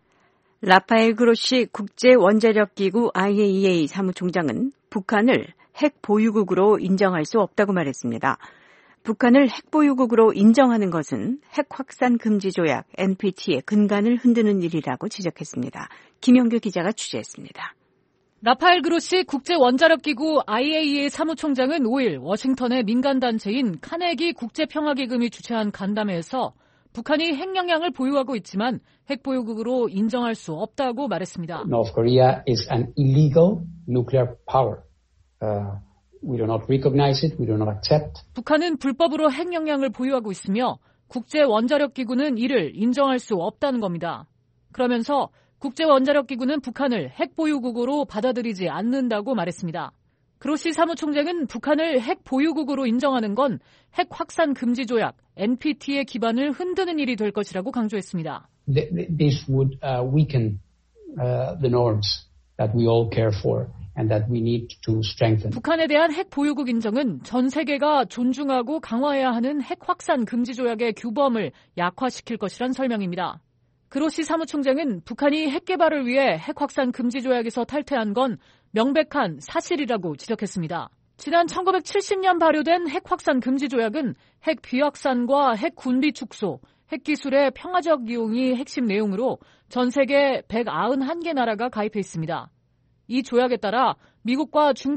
라파엘 그로시 국제원자력기구 아이에이이에이 사무총장은 북한을 핵 보유국으로 인정할 수 없다고 말했습니다. 북한을 핵 보유국으로 인정하는 것은 핵 확산 금지 조약 엔피티의 근간을 흔드는 일이라고 지적했습니다. 김영규 기자가 취재했습니다. 라파엘 그로시 국제원자력기구 아이에이이에이 사무총장은 오일 워싱턴의 민간단체인 카네기 국제평화기금이 주최한 간담회에서 북한이 핵 역량을 보유하고 있지만 핵 보유국으로 인정할 수 없다고 말했습니다. North Korea is an illegal nuclear power. Uh, we do not recognize it. We do not accept. 북한은 불법으로 핵 역량을 보유하고 있으며 국제원자력기구는 이를 인정할 수 없다는 겁니다. 그러면서 국제원자력기구는 북한을 핵 보유국으로 받아들이지 않는다고 말했습니다. 그로시 사무총장은 북한을 핵 보유국으로 인정하는 건 핵 확산 금지 조약 엔피티의 기반을 흔드는 일이 될 것이라고 강조했습니다. This would uh, weaken uh, the norms that we all care for and that we need to strengthen. 북한에 대한 핵 보유국 인정은 전 세계가 존중하고 강화해야 하는 핵 확산 금지 조약의 규범을 약화시킬 것이란 설명입니다. 그로시 사무총장은 북한이 핵 개발을 위해 핵 확산 금지 조약에서 탈퇴한 건 명백한 사실이라고 지적했습니다. 지난 천구백칠십 년 발효된 핵 확산 금지 조약은 핵 비확산과 핵 군비 축소, 핵 기술의 평화적 이용이 핵심 내용으로 전 세계 백구십일 개 나라가 가입해 있습니다. 이 조약에 따라 미국과 중국,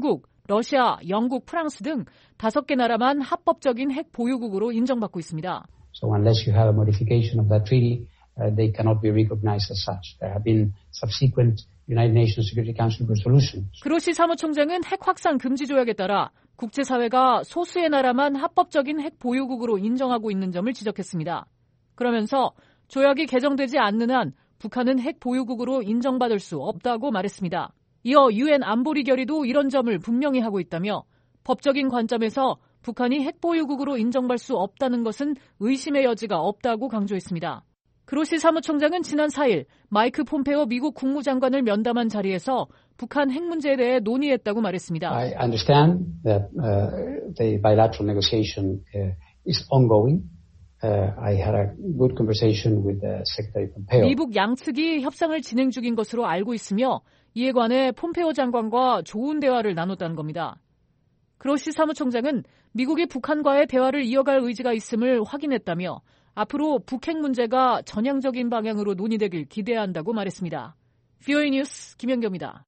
러시아, 영국, 프랑스 등 다섯 개 나라만 합법적인 핵 보유국으로 인정받고 있습니다. So unless you have a modification of that treaty, uh, they cannot be recognized as such. There have been subsequent United Nations Security Council resolutions. 그로시 사무총장은 핵 확산 금지 조약에 따라 국제사회가 소수의 나라만 합법적인 핵 보유국으로 인정하고 있는 점을 지적했습니다. 그러면서 조약이 개정되지 않는 한 북한은 핵 보유국으로 인정받을 수 없다고 말했습니다. 이어 유엔 안보리 결의도 이런 점을 분명히 하고 있다며 법적인 관점에서 북한이 핵 보유국으로 인정받을 수 없다는 것은 의심의 여지가 없다고 강조했습니다. 그로시 사무총장은 지난 사 일 마이크 폼페오 미국 국무장관을 면담한 자리에서 북한 핵 문제에 대해 논의했다고 말했습니다. I understand that uh, the bilateral negotiation uh, is ongoing. Uh, I had a good conversation with the Secretary Pompeo. 미북 양측이 협상을 진행 중인 것으로 알고 있으며 이에 관해 폼페오 장관과 좋은 대화를 나눴다는 겁니다. 그로시 사무총장은 미국이 북한과의 대화를 이어갈 의지가 있음을 확인했다며 앞으로 북핵 문제가 전향적인 방향으로 논의되길 기대한다고 말했습니다. 브이오에이 뉴스 김연경입니다.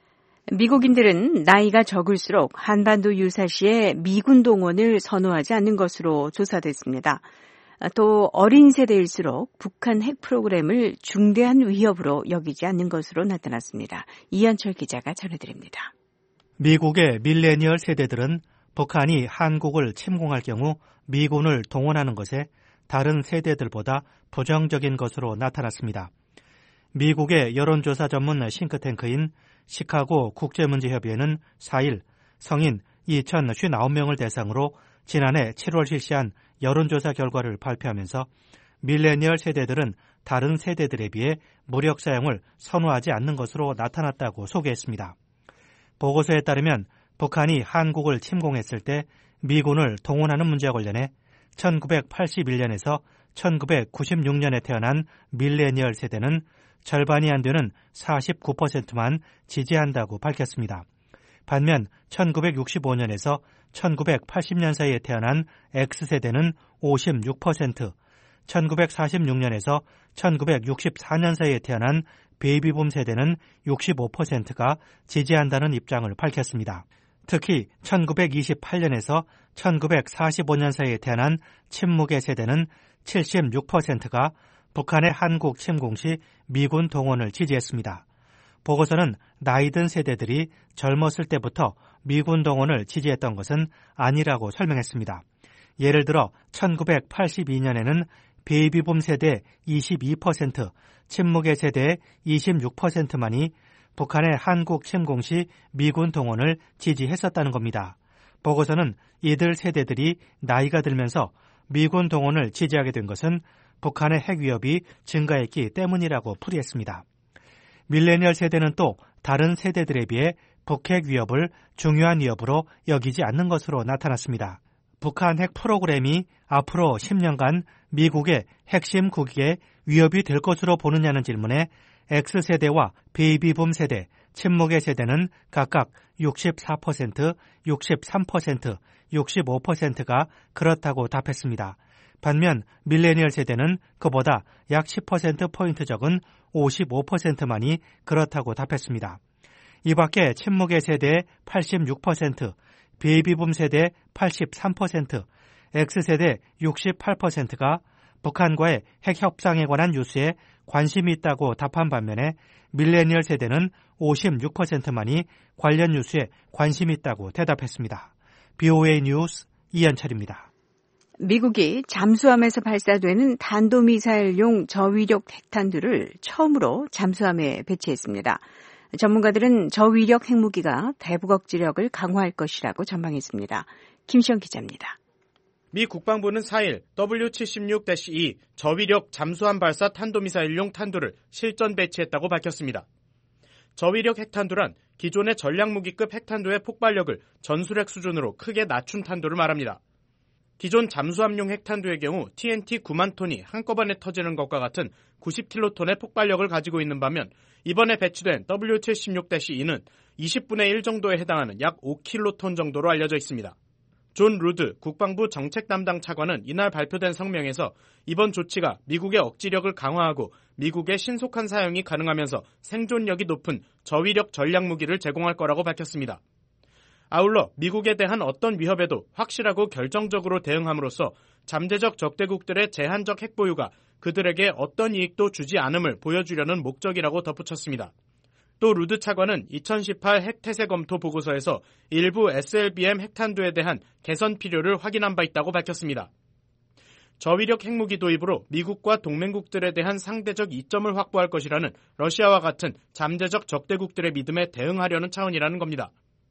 미국인들은 나이가 적을수록 한반도 유사시에 미군 동원을 선호하지 않는 것으로 조사됐습니다. 또 어린 세대일수록 북한 핵 프로그램을 중대한 위협으로 여기지 않는 것으로 나타났습니다. 이현철 기자가 전해드립니다. 미국의 밀레니얼 세대들은 북한이 한국을 침공할 경우 미군을 동원하는 것에 다른 세대들보다 부정적인 것으로 나타났습니다. 미국의 여론조사 전문 싱크탱크인 시카고 국제문제협의회는 사 일 성인 이천오십구 명을 대상으로 지난해 칠월 실시한 여론조사 결과를 발표하면서 밀레니얼 세대들은 다른 세대들에 비해 무력 사용을 선호하지 않는 것으로 나타났다고 소개했습니다. 보고서에 따르면 북한이 한국을 침공했을 때 미군을 동원하는 문제와 관련해 천구백팔십일 년에서 천구백구십육 년에 태어난 밀레니얼 세대는 절반이 안 되는 사십구 퍼센트만 지지한다고 밝혔습니다. 반면 천구백육십오 년에서 천구백팔십 년 사이에 태어난 X세대는 오십육 퍼센트, 천구백사십육 년에서 천구백육십사 년 사이에 태어난 베이비붐 세대는 육십오 퍼센트가 지지한다는 입장을 밝혔습니다. 특히 천구백이십팔 년에서 천구백사십오 년 사이에 태어난 친무계 세대는 칠십육 퍼센트가 북한의 한국 침공 시 미군 동원을 지지했습니다. 보고서는 나이든 세대들이 젊었을 때부터 미군 동원을 지지했던 것은 아니라고 설명했습니다. 예를 들어 천구백팔십이 년에는 베이비붐 세대 이십이 퍼센트, 친무계 세대 이십육 퍼센트만이 북한의 한국 침공 시 미군 동원을 지지했었다는 겁니다. 보고서는 이들 세대들이 나이가 들면서 미군 동원을 지지하게 된 것은 북한의 핵 위협이 증가했기 때문이라고 풀이했습니다. 밀레니얼 세대는 또 다른 세대들에 비해 북핵 위협을 중요한 위협으로 여기지 않는 것으로 나타났습니다. 북한 핵 프로그램이 앞으로 십 년간 미국의 핵심 국익에 위협이 될 것으로 보느냐는 질문에 X세대와 베이비붐 세대, 친무계 세대는 각각 육십사 퍼센트, 육십삼 퍼센트, 육십오 퍼센트가 그렇다고 답했습니다. 반면 밀레니얼 세대는 그보다 약 십 퍼센트포인트 적은 오십오 퍼센트만이 그렇다고 답했습니다. 이 밖에 친무계 세대의 팔십육 퍼센트, 베이비붐 세대 팔십삼 퍼센트, X세대 육십팔 퍼센트가 북한과의 핵 협상에 관한 뉴스에 관심이 있다고 답한 반면에 밀레니얼 세대는 오십육 퍼센트만이 관련 뉴스에 관심이 있다고 대답했습니다. 브이오에이 뉴스 이현철입니다. 미국이 잠수함에서 발사되는 탄도미사일용 저위력 핵탄두를 처음으로 잠수함에 배치했습니다. 전문가들은 저위력 핵무기가 대북 억지력을 강화할 것이라고 전망했습니다. 김시영 기자입니다. 미 국방부는 사 일 더블유 칠십육 이 저위력 잠수함 발사 탄도미사일용 탄두를 실전 배치했다고 밝혔습니다. 저위력 핵탄두란 기존의 전략무기급 핵탄두의 폭발력을 전술핵 수준으로 크게 낮춘 탄두를 말합니다. 기존 잠수함용 핵탄두의 경우 티엔티 구만 톤이 한꺼번에 터지는 것과 같은 구십 킬로톤의 폭발력을 가지고 있는 반면 이번에 배치된 더블유 칠십육 이는 이십분의 일 정도에 해당하는 약 오 킬로톤 정도로 알려져 있습니다. 존 루드 국방부 정책 담당 차관은 이날 발표된 성명에서 이번 조치가 미국의 억지력을 강화하고 미국의 신속한 사용이 가능하면서 생존력이 높은 저위력 전략무기를 제공할 거라고 밝혔습니다. 아울러 미국에 대한 어떤 위협에도 확실하고 결정적으로 대응함으로써 잠재적 적대국들의 제한적 핵보유가 그들에게 어떤 이익도 주지 않음을 보여주려는 목적이라고 덧붙였습니다. 또 루드 차관은 이천십팔 핵태세 검토 보고서에서 일부 에스엘비엠 핵탄두에 대한 개선 필요를 확인한 바 있다고 밝혔습니다. 저위력 핵무기 도입으로 미국과 동맹국들에 대한 상대적 이점을 확보할 것이라는 러시아와 같은 잠재적 적대국들의 믿음에 대응하려는 차원이라는 겁니다.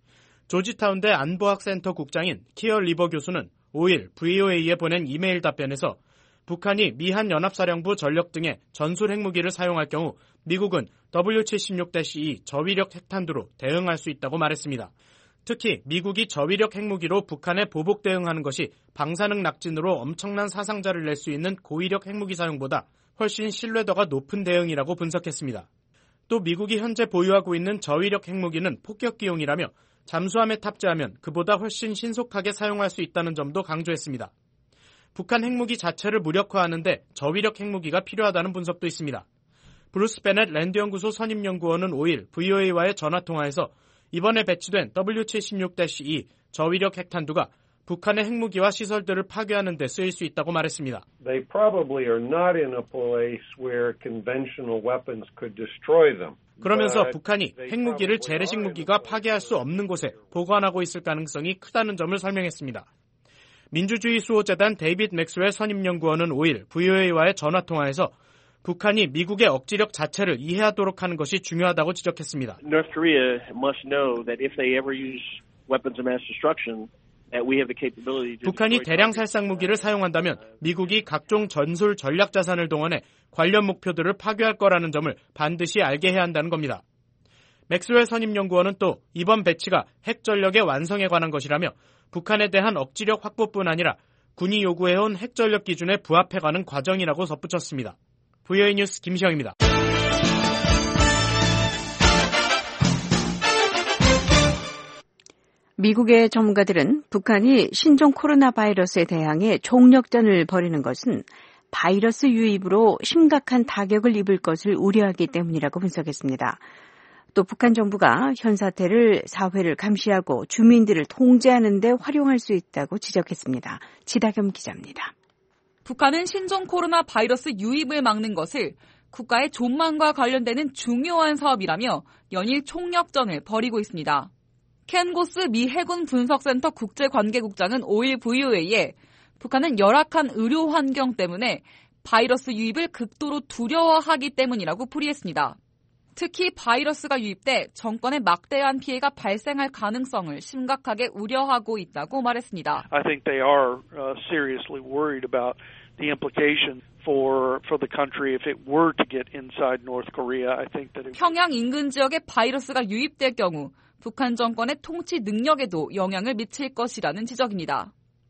조지타운대 안보학센터 국장인 키어 리버 교수는 오일 브이오에이에 보낸 이메일 답변에서 북한이 미한 연합사령부 전력 등의 전술 핵무기를 사용할 경우 미국은 더블유 칠십육 이 저위력 핵탄두로 대응할 수 있다고 말했습니다. 특히 미국이 저위력 핵무기로 북한에 보복 대응하는 것이 방사능 낙진으로 엄청난 사상자를 낼 수 있는 고위력 핵무기 사용보다 훨씬 신뢰도가 높은 대응이라고 분석했습니다. 또 미국이 현재 보유하고 있는 저위력 핵무기는 폭격기용이라며 잠수함에 탑재하면 그보다 훨씬 신속하게 사용할 수 있다는 점도 강조했습니다. 북한 핵무기 자체를 무력화하는데 저위력 핵무기가 필요하다는 분석도 있습니다. 브루스 베넷 랜드연구소 선임연구원은 오일 브이오에이와의 전화통화에서 이번에 배치된 더블유 칠십육 이 저위력 핵탄두가 북한의 핵무기와 시설들을 파괴하는 데 쓰일 수 있다고 말했습니다. They probably are not in a place where conventional weapons could destroy them. 그러면서 북한이 핵무기를 재래식 무기가 파괴할 수 없는 곳에 보관하고 있을 가능성이 크다는 점을 설명했습니다. 민주주의 수호재단 데이빗 맥스웰 선임연구원은 오일 브이오에이와의 전화통화에서 북한이 미국의 억지력 자체를 이해하도록 하는 것이 중요하다고 지적했습니다. North Korea must know that if they ever use weapons of mass destruction, that we have the capability to 북한이 대량 살상 무기를 사용한다면 미국이 각종 전술 전략 자산을 동원해 관련 목표들을 파괴할 거라는 점을 반드시 알게 해야 한다는 겁니다. 맥스웰 선임연구원은 또 이번 배치가 핵 전력의 완성에 관한 것이라며 북한에 대한 억지력 확보뿐 아니라 군이 요구해온 핵 전력 기준에 부합해가는 과정이라고 덧붙였습니다. 브이오에이 뉴스 김시영입니다. 미국의 전문가들은 북한이 신종 코로나 바이러스에 대항해 총력전을 벌이는 것은 바이러스 유입으로 심각한 타격을 입을 것을 우려하기 때문이라고 분석했습니다. 또 북한 정부가 현 사태를 사회를 감시하고 주민들을 통제하는 데 활용할 수 있다고 지적했습니다. 지다겸 기자입니다. 북한은 신종 코로나 바이러스 유입을 막는 것을 국가의 존망과 관련되는 중요한 사업이라며 연일 총력전을 벌이고 있습니다. 켄 고스 미 해군 분석센터 국제관계국장은 오일 브이오에이에 북한은 열악한 의료 환경 때문에 바이러스 유입을 극도로 두려워하기 때문이라고 풀이했습니다. 특히 바이러스가 유입돼 정권에 막대한 피해가 발생할 가능성을 심각하게 우려하고 있다고 말했습니다. I think they are uh, seriously worried about the implication for for the country if it were to get inside North Korea. I think that it... 평양 인근 지역에 바이러스가 유입될 경우 북한 정권의 통치 능력에도 영향을 미칠 것이라는 지적입니다.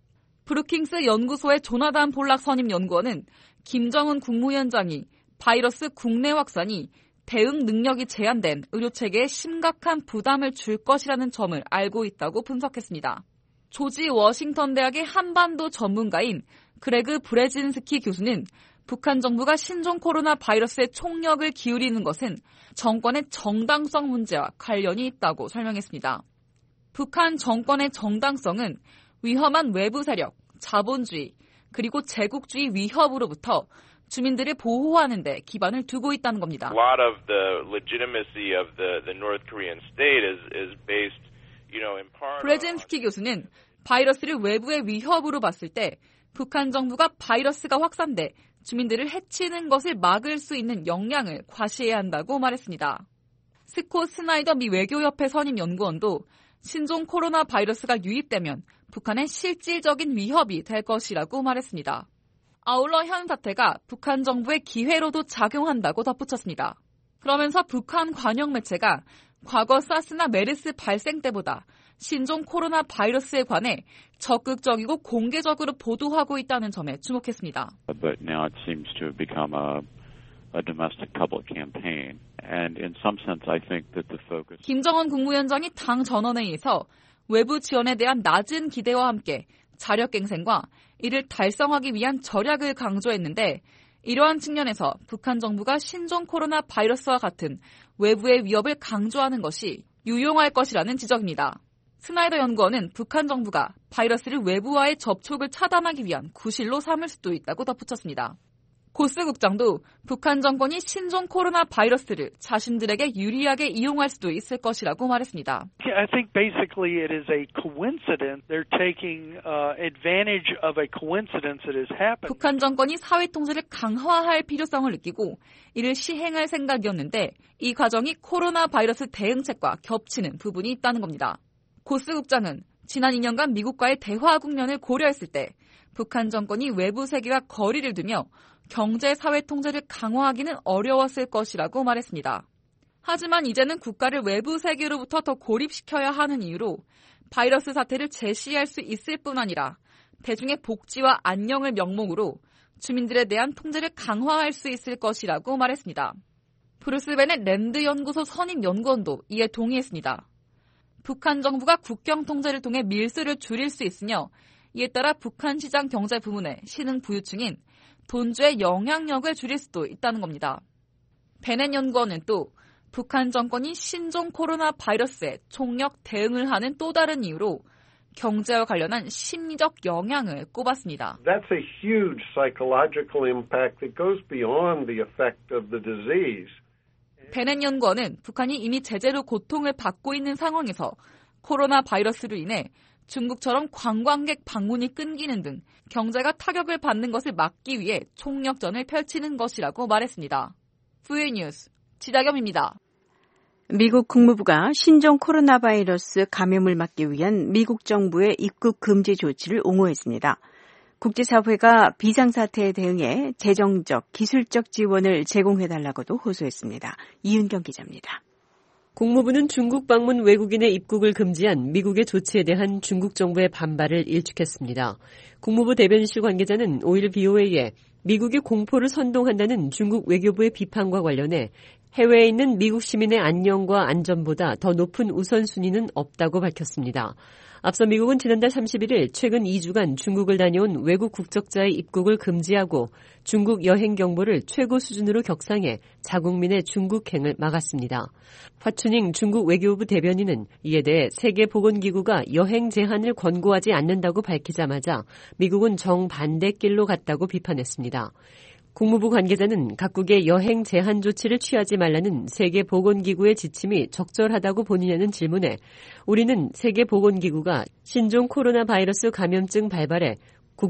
브루킹스 연구소의 조나단 폴락 선임 연구원은 김정은 국무위원장이 바이러스 국내 확산이 대응 능력이 제한된 의료체계에 심각한 부담을 줄 것이라는 점을 알고 있다고 분석했습니다. 조지 워싱턴 대학의 한반도 전문가인 그레그 브레진스키 교수는 북한 정부가 신종 코로나 바이러스에 총력을 기울이는 것은 정권의 정당성 문제와 관련이 있다고 설명했습니다. 북한 정권의 정당성은 위험한 외부 세력, 자본주의, 그리고 제국주의 위협으로부터 주민들을 보호하는 데 기반을 두고 있다는 겁니다. A lot of the legitimacy of the, the North Korean state is, is based, you know, in part. 브레진스키 교수는 바이러스를 외부의 위협으로 봤을 때 북한 정부가 바이러스가 확산돼 주민들을 해치는 것을 막을 수 있는 역량을 과시해야 한다고 말했습니다. 스콧 스나이더 미 외교협회 선임 연구원도 신종 코로나 바이러스가 유입되면 북한의 실질적인 위협이 될 것이라고 말했습니다. 아울러 현 사태가 북한 정부의 기회로도 작용한다고 덧붙였습니다. 그러면서 북한 관영 매체가 과거 사스나 메르스 발생 때보다 신종 코로나 바이러스에 관해 적극적이고 공개적으로 보도하고 있다는 점에 주목했습니다. But now it seems to have become a, a domestic public campaign, and in some sense, I think that the focus. 김정은 국무위원장이 당 전원회의에서 외부 지원에 대한 낮은 기대와 함께 자력갱생과 이를 달성하기 위한 절약을 강조했는데 이러한 측면에서 북한 정부가 신종 코로나 바이러스와 같은 외부의 위협을 강조하는 것이 유용할 것이라는 지적입니다. 스나이더 연구원은 북한 정부가 바이러스를 외부와의 접촉을 차단하기 위한 구실로 삼을 수도 있다고 덧붙였습니다. 고스 국장도 북한 정권이 신종 코로나 바이러스를 자신들에게 유리하게 이용할 수도 있을 것이라고 말했습니다. I think basically it is a coincidence. They're taking uh, advantage of a coincidence that has happened. 북한 정권이 사회 통제를 강화할 필요성을 느끼고 이를 시행할 생각이었는데 이 과정이 코로나 바이러스 대응책과 겹치는 부분이 있다는 겁니다. 고스 국장은 지난 이 년간 미국과의 대화 국면을 고려했을 때 북한 정권이 외부 세계와 거리를 두며 경제 사회 통제를 강화하기는 어려웠을 것이라고 말했습니다. 하지만 이제는 국가를 외부 세계로부터 더 고립시켜야 하는 이유로 바이러스 사태를 제시할 수 있을 뿐 아니라 대중의 복지와 안녕을 명목으로 주민들에 대한 통제를 강화할 수 있을 것이라고 말했습니다. 브루스 베넷 랜드 연구소 선임 연구원도 이에 동의했습니다. 북한 정부가 국경 통제를 통해 밀수를 줄일 수 있으며 이에 따라 북한 시장 경제 부문의 신흥 부유층인 돈주의 영향력을 줄일 수도 있다는 겁니다. 베넷 연구원은 또 북한 정권이 신종 코로나 바이러스에 총력 대응을 하는 또 다른 이유로 경제와 관련한 심리적 영향을 꼽았습니다. That's a huge psychological impact that goes beyond the effect of the disease. 베넷 연구원은 북한이 이미 제재로 고통을 받고 있는 상황에서 코로나 바이러스로 인해 중국처럼 관광객 방문이 끊기는 등 경제가 타격을 받는 것을 막기 위해 총력전을 펼치는 것이라고 말했습니다. 브이오에이 뉴스 지다겸입니다. 미국 국무부가 신종 코로나 바이러스 감염을 막기 위한 미국 정부의 입국 금지 조치를 옹호했습니다. 국제사회가 비상사태에 대응해 재정적, 기술적 지원을 제공해달라고도 호소했습니다. 이윤경 기자입니다. 국무부는 중국 방문 외국인의 입국을 금지한 미국의 조치에 대한 중국 정부의 반발을 일축했습니다. 국무부 대변인실 관계자는 오일 브이오에이에 미국이 공포를 선동한다는 중국 외교부의 비판과 관련해 해외에 있는 미국 시민의 안녕과 안전보다 더 높은 우선순위는 없다고 밝혔습니다. 앞서 미국은 지난달 삼십일일 최근 이 주간 중국을 다녀온 외국 국적자의 입국을 금지하고 중국 여행 경보를 최고 수준으로 격상해 자국민의 중국행을 막았습니다. 화춘잉 중국 외교부 대변인은 이에 대해 세계보건기구가 여행 제한을 권고하지 않는다고 밝히자마자 미국은 정반대 길로 갔다고 비판했습니다. 국무부 관계자는 각국의 여행 제한 조치를 취하지 말라는 세계보건기구의 지침이 적절하다고 보느냐는 질문에 우리는 세계보건기구가 신종 코로나 바이러스 감염증 발발에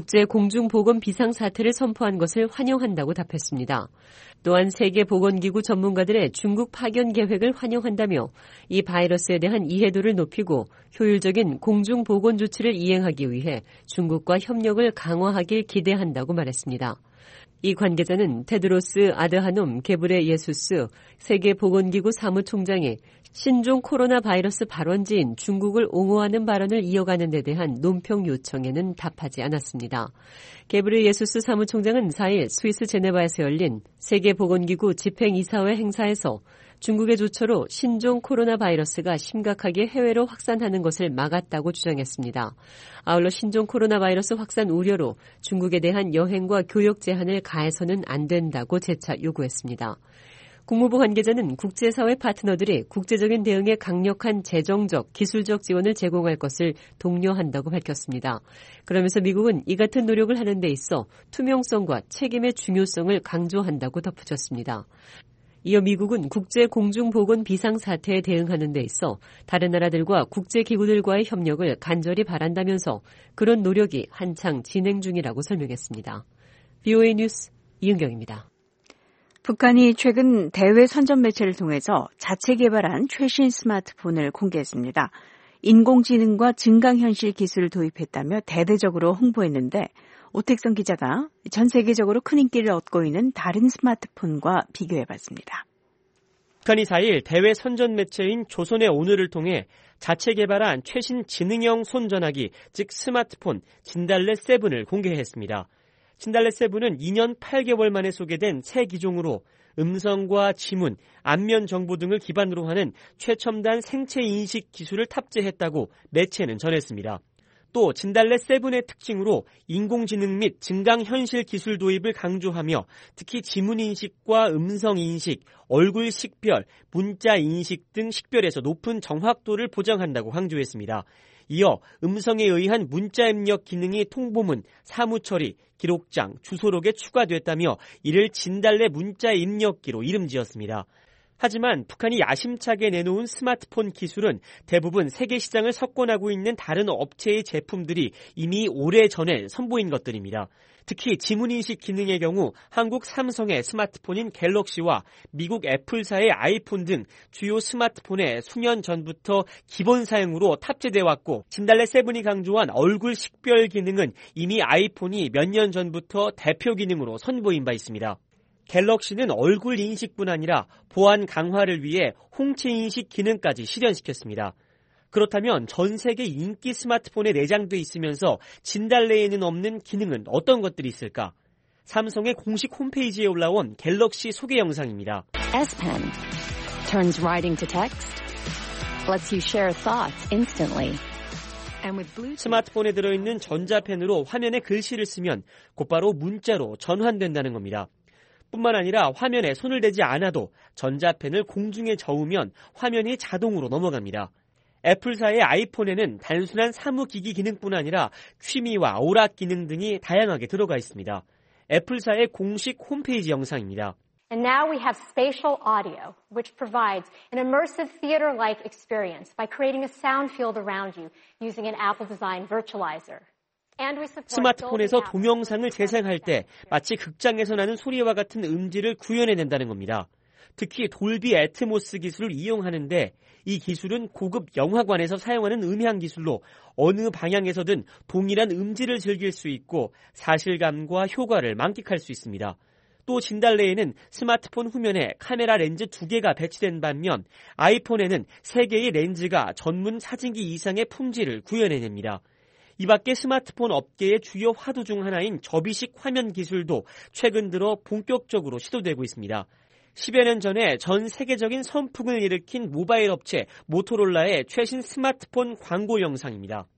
국제공중보건 비상사태를 선포한 것을 환영한다고 답했습니다. 또한 세계보건기구 전문가들의 중국 파견 계획을 환영한다며 이 바이러스에 대한 이해도를 높이고 효율적인 공중보건 조치를 이행하기 위해 중국과 협력을 강화하길 기대한다고 말했습니다. 이 관계자는 테드로스 아드하놈 게브레예수스 세계보건기구 사무총장이 신종 코로나 바이러스 발원지인 중국을 옹호하는 발언을 이어가는 데 대한 논평 요청에는 답하지 않았습니다. 게브레예수스 사무총장은 사일 스위스 제네바에서 열린 세계보건기구 집행이사회 행사에서 중국의 조처로 신종 코로나 바이러스가 심각하게 해외로 확산하는 것을 막았다고 주장했습니다. 아울러 신종 코로나 바이러스 확산 우려로 중국에 대한 여행과 교역 제한을 가해서는 안 된다고 재차 요구했습니다. 국무부 관계자는 국제사회 파트너들이 국제적인 대응에 강력한 재정적, 기술적 지원을 제공할 것을 독려한다고 밝혔습니다. 그러면서 미국은 이 같은 노력을 하는 데 있어 투명성과 책임의 중요성을 강조한다고 덧붙였습니다. 이어 미국은 국제공중보건 비상사태에 대응하는 데 있어 다른 나라들과 국제기구들과의 협력을 간절히 바란다면서 그런 노력이 한창 진행 중이라고 설명했습니다. 브이오에이 뉴스 이은경입니다. 북한이 최근 대외 선전 매체를 통해서 자체 개발한 최신 스마트폰을 공개했습니다. 인공지능과 증강현실 기술을 도입했다며 대대적으로 홍보했는데 오택성 기자가 전 세계적으로 큰 인기를 얻고 있는 다른 스마트폰과 비교해봤습니다. 북한이 사일 대외 선전 매체인 조선의 오늘을 통해 자체 개발한 최신 지능형 손전화기, 즉 스마트폰 진달래 세븐을 공개했습니다. 진달래 세븐은 이 년 팔 개월 만에 소개된 새 기종으로 음성과 지문, 안면 정보 등을 기반으로 하는 최첨단 생체 인식 기술을 탑재했다고 매체는 전했습니다. 또 진달래 세븐의 특징으로 인공지능 및 증강현실 기술 도입을 강조하며 특히 지문인식과 음성인식, 얼굴 식별, 문자인식 등 식별에서 높은 정확도를 보장한다고 강조했습니다. 이어 음성에 의한 문자 입력 기능이 통보문, 사무처리, 기록장, 주소록에 추가됐다며 이를 진달래 문자 입력기로 이름 지었습니다. 하지만 북한이 야심차게 내놓은 스마트폰 기술은 대부분 세계 시장을 석권하고 있는 다른 업체의 제품들이 이미 오래전에 선보인 것들입니다. 특히 지문인식 기능의 경우 한국 삼성의 스마트폰인 갤럭시와 미국 애플사의 아이폰 등 주요 스마트폰에 수년 전부터 기본 사양으로 탑재돼 왔고 진달래 세븐이 강조한 얼굴 식별 기능은 이미 아이폰이 몇 년 전부터 대표 기능으로 선보인 바 있습니다. 갤럭시는 얼굴 인식뿐 아니라 보안 강화를 위해 홍채 인식 기능까지 실현시켰습니다. 그렇다면 전 세계 인기 스마트폰에 내장돼 있으면서 진달래에는 없는 기능은 어떤 것들이 있을까? 삼성의 공식 홈페이지에 올라온 갤럭시 소개 영상입니다. S Pen turns writing to text, lets you share thoughts instantly. 스마트폰에 들어있는 전자펜으로 화면에 글씨를 쓰면 곧바로 문자로 전환된다는 겁니다. 뿐만 아니라 화면에 손을 대지 않아도 전자펜을 공중에 저으면 화면이 자동으로 넘어갑니다. 애플사의 아이폰에는 단순한 사무기기 기능뿐 아니라 취미와 오락 기능 등이 다양하게 들어가 있습니다. 애플사의 공식 홈페이지 영상입니다. And now we have spatial audio, which provides an immersive theater-like experience by creating a sound field around you using an Apple-designed virtualizer. 스마트폰에서 동영상을 재생할 때 마치 극장에서 나는 소리와 같은 음질을 구현해낸다는 겁니다. 특히 돌비 애트모스 기술을 이용하는데 이 기술은 고급 영화관에서 사용하는 음향 기술로 어느 방향에서든 동일한 음질을 즐길 수 있고 사실감과 효과를 만끽할 수 있습니다. 또 진달래에는 스마트폰 후면에 카메라 렌즈 두 개가 배치된 반면 아이폰에는 세 개의 렌즈가 전문 사진기 이상의 품질을 구현해냅니다. 이 밖에 스마트폰 업계의 주요 화두 중 하나인 접이식 화면 기술도 최근 들어 본격적으로 시도되고 있습니다. 십여 년 전에 전 세계적인 선풍을 일으킨 모바일 업체 모토롤라의 최신 스마트폰 광고 영상입니다.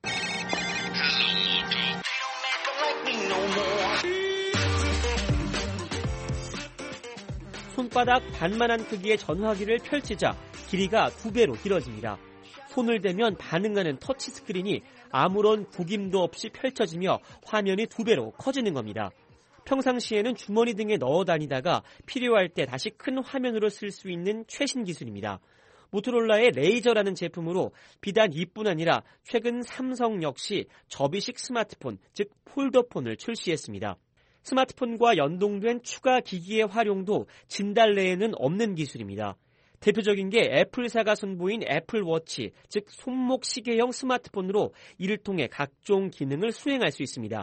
손바닥 반만한 크기의 전화기를 펼치자 길이가 두 배로 길어집니다. 손을 대면 반응하는 터치스크린이 아무런 구김도 없이 펼쳐지며 화면이 두 배로 커지는 겁니다. 평상시에는 주머니 등에 넣어 다니다가 필요할 때 다시 큰 화면으로 쓸 수 있는 최신 기술입니다. 모토롤라의 레이저라는 제품으로 비단 이뿐 아니라 최근 삼성 역시 접이식 스마트폰, 즉 폴더폰을 출시했습니다. 스마트폰과 연동된 추가 기기의 활용도 진달래에는 없는 기술입니다. 대표적인 게 애플사가 선보인 애플워치, 즉 손목 시계형 스마트폰으로 이를 통해 각종 기능을 수행할 수 있습니다.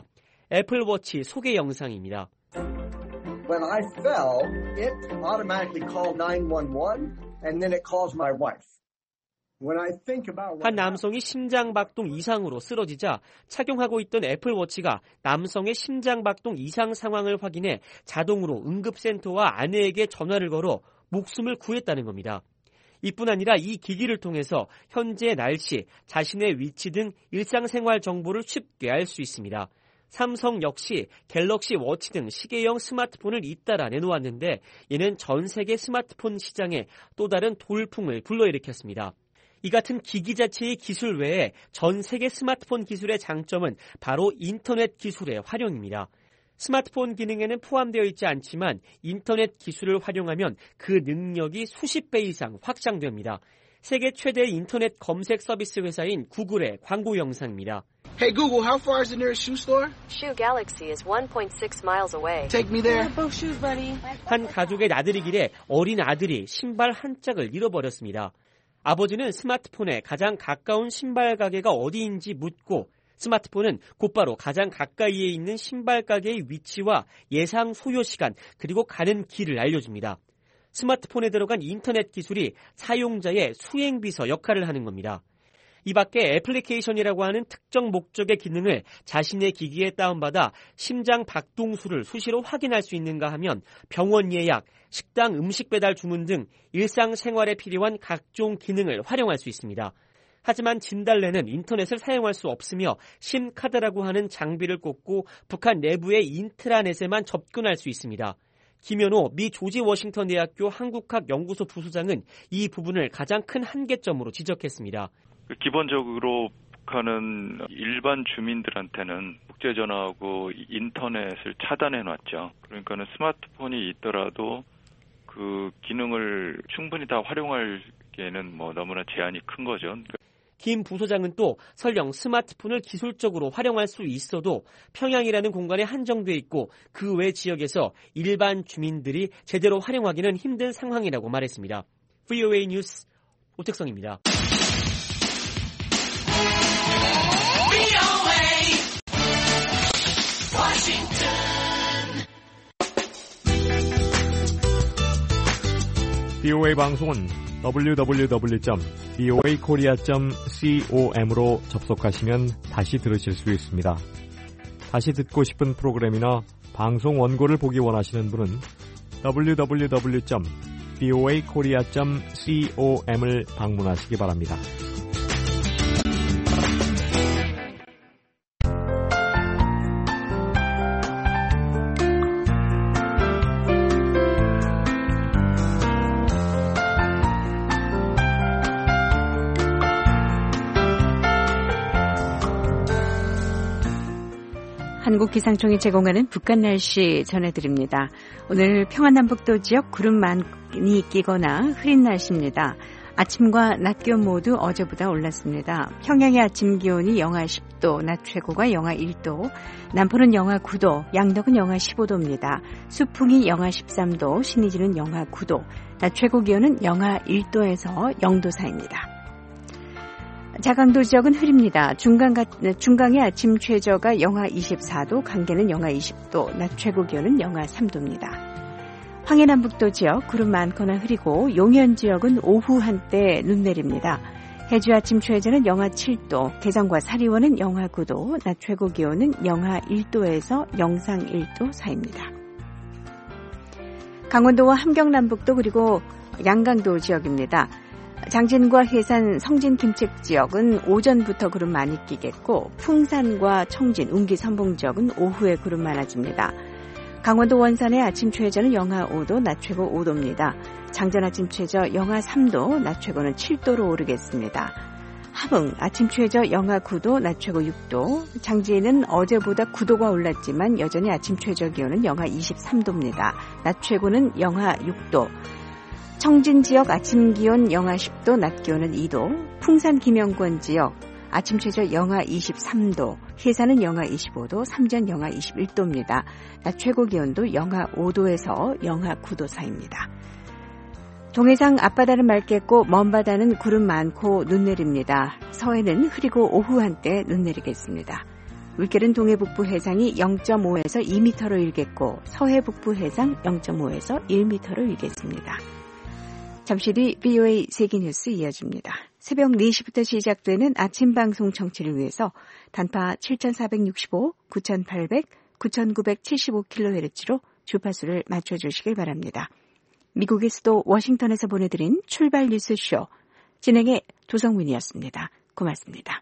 애플워치 소개 영상입니다. When I fell, it automatically called nine one one and then it calls my wife. When I think about 한 남성이 심장박동 이상으로 쓰러지자 착용하고 있던 애플워치가 남성의 심장박동 이상 상황을 확인해 자동으로 응급센터와 아내에게 전화를 걸어 목숨을 구했다는 겁니다. 이뿐 아니라 이 기기를 통해서 현재 날씨, 자신의 위치 등 일상생활 정보를 쉽게 알 수 있습니다. 삼성 역시 갤럭시 워치 등 시계형 스마트폰을 잇따라 내놓았는데 이는 전 세계 스마트폰 시장에 또 다른 돌풍을 불러일으켰습니다. 이 같은 기기 자체의 기술 외에 전 세계 스마트폰 기술의 장점은 바로 인터넷 기술의 활용입니다. 스마트폰 기능에는 포함되어 있지 않지만 인터넷 기술을 활용하면 그 능력이 수십 배 이상 확장됩니다. 세계 최대 인터넷 검색 서비스 회사인 구글의 광고 영상입니다. Hey Google, how far is the nearest shoe store? Shoe Galaxy is one point six miles away. Take me there. Both shoes, buddy. 한 가족의 나들이 길에 어린 아들이 신발 한 짝을 잃어버렸습니다. 아버지는 스마트폰에 가장 가까운 신발 가게가 어디인지 묻고 스마트폰은 곧바로 가장 가까이에 있는 신발 가게의 위치와 예상 소요 시간 그리고 가는 길을 알려줍니다. 스마트폰에 들어간 인터넷 기술이 사용자의 수행비서 역할을 하는 겁니다. 이 밖에 애플리케이션이라고 하는 특정 목적의 기능을 자신의 기기에 다운받아 심장 박동수를 수시로 확인할 수 있는가 하면 병원 예약, 식당 음식 배달 주문 등 일상생활에 필요한 각종 기능을 활용할 수 있습니다. 하지만 진달래는 인터넷을 사용할 수 없으며 심카드라고 하는 장비를 꽂고 북한 내부의 인트라넷에만 접근할 수 있습니다. 김현호 미 조지 워싱턴 대학교 한국학 연구소 부소장은 이 부분을 가장 큰 한계점으로 지적했습니다. 기본적으로 북한은 일반 주민들한테는 국제전화하고 인터넷을 차단해놨죠. 그러니까는 스마트폰이 있더라도 그 기능을 충분히 다 활용하기에는 뭐 너무나 제한이 큰 거죠. 김 부소장은 또 설령 스마트폰을 기술적으로 활용할 수 있어도 평양이라는 공간에 한정돼 있고 그 외 지역에서 일반 주민들이 제대로 활용하기는 힘든 상황이라고 말했습니다. 브이오에이 뉴스 오택성입니다. 비오에이 방송은 더블유 더블유 더블유 점 비오에이 코리아 점 com으로 접속하시면 다시 들으실 수 있습니다. 다시 듣고 싶은 프로그램이나 방송 원고를 보기 원하시는 분은 더블유 더블유 더블유 점 비오에이 코리아 점 com을 방문하시기 바랍니다. 한국기상청이 제공하는 북한 날씨 전해드립니다. 오늘 평안남북도 지역 구름 많이 끼거나 흐린 날씨입니다. 아침과 낮 기온 모두 어제보다 올랐습니다. 평양의 아침 기온이 영하 십 도, 낮 최고가 영하 일 도, 남포는 영하 구 도, 양덕은 영하 십오 도입니다. 수풍이 영하 십삼 도, 신의지는 영하 구 도, 낮 최고 기온은 영하 일 도에서 영 도 사이입니다. 자강도 지역은 흐립니다. 중강, 중강의 아침 최저가 영하 이십사 도, 강계는 영하 이십 도, 낮 최고 기온은 영하 삼 도입니다. 황해남북도 지역 구름 많거나 흐리고 용현 지역은 오후 한때 눈 내립니다. 해주 아침 최저는 영하 칠 도, 개성과 사리원은 영하 구 도, 낮 최고 기온은 영하 일 도에서 영상 일 도 사이입니다. 강원도와 함경남북도 그리고 양강도 지역입니다. 장진과 해산, 성진, 김책 지역은 오전부터 구름 많이 끼겠고 풍산과 청진, 운기, 선봉 지역은 오후에 구름 많아집니다. 강원도 원산의 아침 최저는 영하 오 도, 낮 최고 오 도입니다. 장전 아침 최저 영하 삼 도, 낮 최고는 칠 도로 오르겠습니다. 함흥 아침 최저 영하 구 도, 낮 최고 육 도, 장지는 어제보다 구 도가 올랐지만 여전히 아침 최저 기온은 영하 이십삼 도입니다. 낮 최고는 영하 육 도. 청진 지역 아침 기온 영하 십 도, 낮 기온은 이 도, 풍산 김영권 지역 아침 최저 영하 이십삼 도, 해산은 영하 이십오 도, 삼전 영하 이십일 도입니다. 낮 최고 기온도 영하 오 도에서 영하 구 도 사이입니다. 동해상 앞바다는 맑겠고 먼바다는 구름 많고 눈 내립니다. 서해는 흐리고 오후 한때 눈 내리겠습니다. 물결은 동해 북부 해상이 영 점 오에서 이 미터로 일겠고 서해 북부 해상 영 점 오에서 일 미터로 일겠습니다. 잠시 뒤 비오에이 세계뉴스 이어집니다. 새벽 네 시부터 시작되는 아침 방송 청취를 위해서 단파 칠천사백육십오, 구천팔백, 구천구백칠십오 킬로헤르츠로 주파수를 맞춰주시길 바랍니다. 미국의 수도 워싱턴에서 보내드린 출발 뉴스쇼 진행의 조성문이었습니다. 고맙습니다.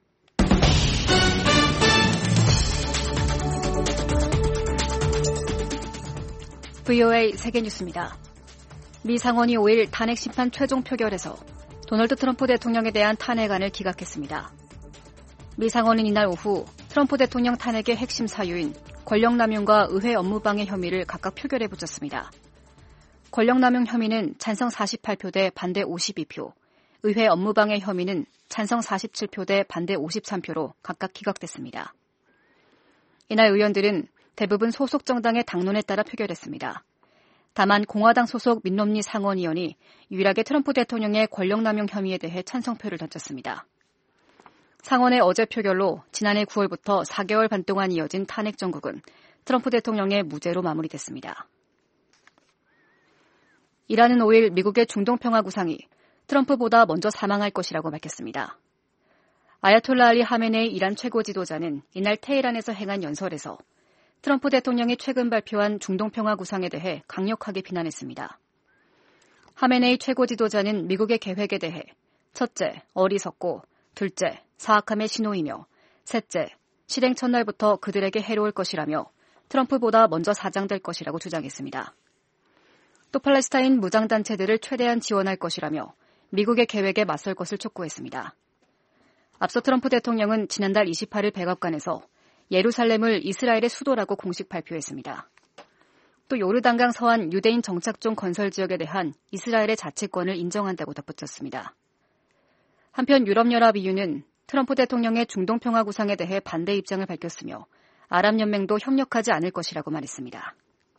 브이오에이 세계뉴스입니다. 미 상원이 오 일 탄핵 심판 최종 표결에서 도널드 트럼프 대통령에 대한 탄핵안을 기각했습니다. 미 상원은 이날 오후 트럼프 대통령 탄핵의 핵심 사유인 권력남용과 의회 업무방해 혐의를 각각 표결에 붙였습니다. 권력남용 혐의는 찬성 사십팔 표 대 반대 오십이 표, 의회 업무방해 혐의는 찬성 사십칠 표 대 반대 오십삼 표로 각각 기각됐습니다. 이날 의원들은 대부분 소속 정당의 당론에 따라 표결했습니다. 다만 공화당 소속 민rom니 상원의원이 유일하게 트럼프 대통령의 권력남용 혐의에 대해 찬성표를 던졌습니다. 상원의 어제 표결로 지난해 구월부터 사 개월 반 동안 이어진 탄핵 정국은 트럼프 대통령의 무죄로 마무리됐습니다. 이란은 오 일 미국의 중동평화구상이 트럼프보다 먼저 사망할 것이라고 밝혔습니다. 아야톨라 알리 하메네이 이란 최고 지도자는 이날 테헤란에서 행한 연설에서 트럼프 대통령이 최근 발표한 중동평화구상에 대해 강력하게 비난했습니다. 하메네이 최고 지도자는 미국의 계획에 대해 첫째, 어리석고 둘째, 사악함의 신호이며 셋째, 실행 첫날부터 그들에게 해로울 것이라며 트럼프보다 먼저 사장될 것이라고 주장했습니다. 또 팔레스타인 무장단체들을 최대한 지원할 것이라며 미국의 계획에 맞설 것을 촉구했습니다. 앞서 트럼프 대통령은 지난달 이십팔일 백악관에서 예루살렘을 이스라엘의 수도라고 공식 발표했습니다. 또 요르단강 서안 유대인 정착종 건설 지역에 대한 이스라엘의 자치권을 인정한다고 덧붙였습니다. 한편 유럽연합이유는 트럼프 대통령의 중동평화 구상에 대해 반대 입장을 밝혔으며 아랍연맹도 협력하지 않을 것이라고 말했습니다.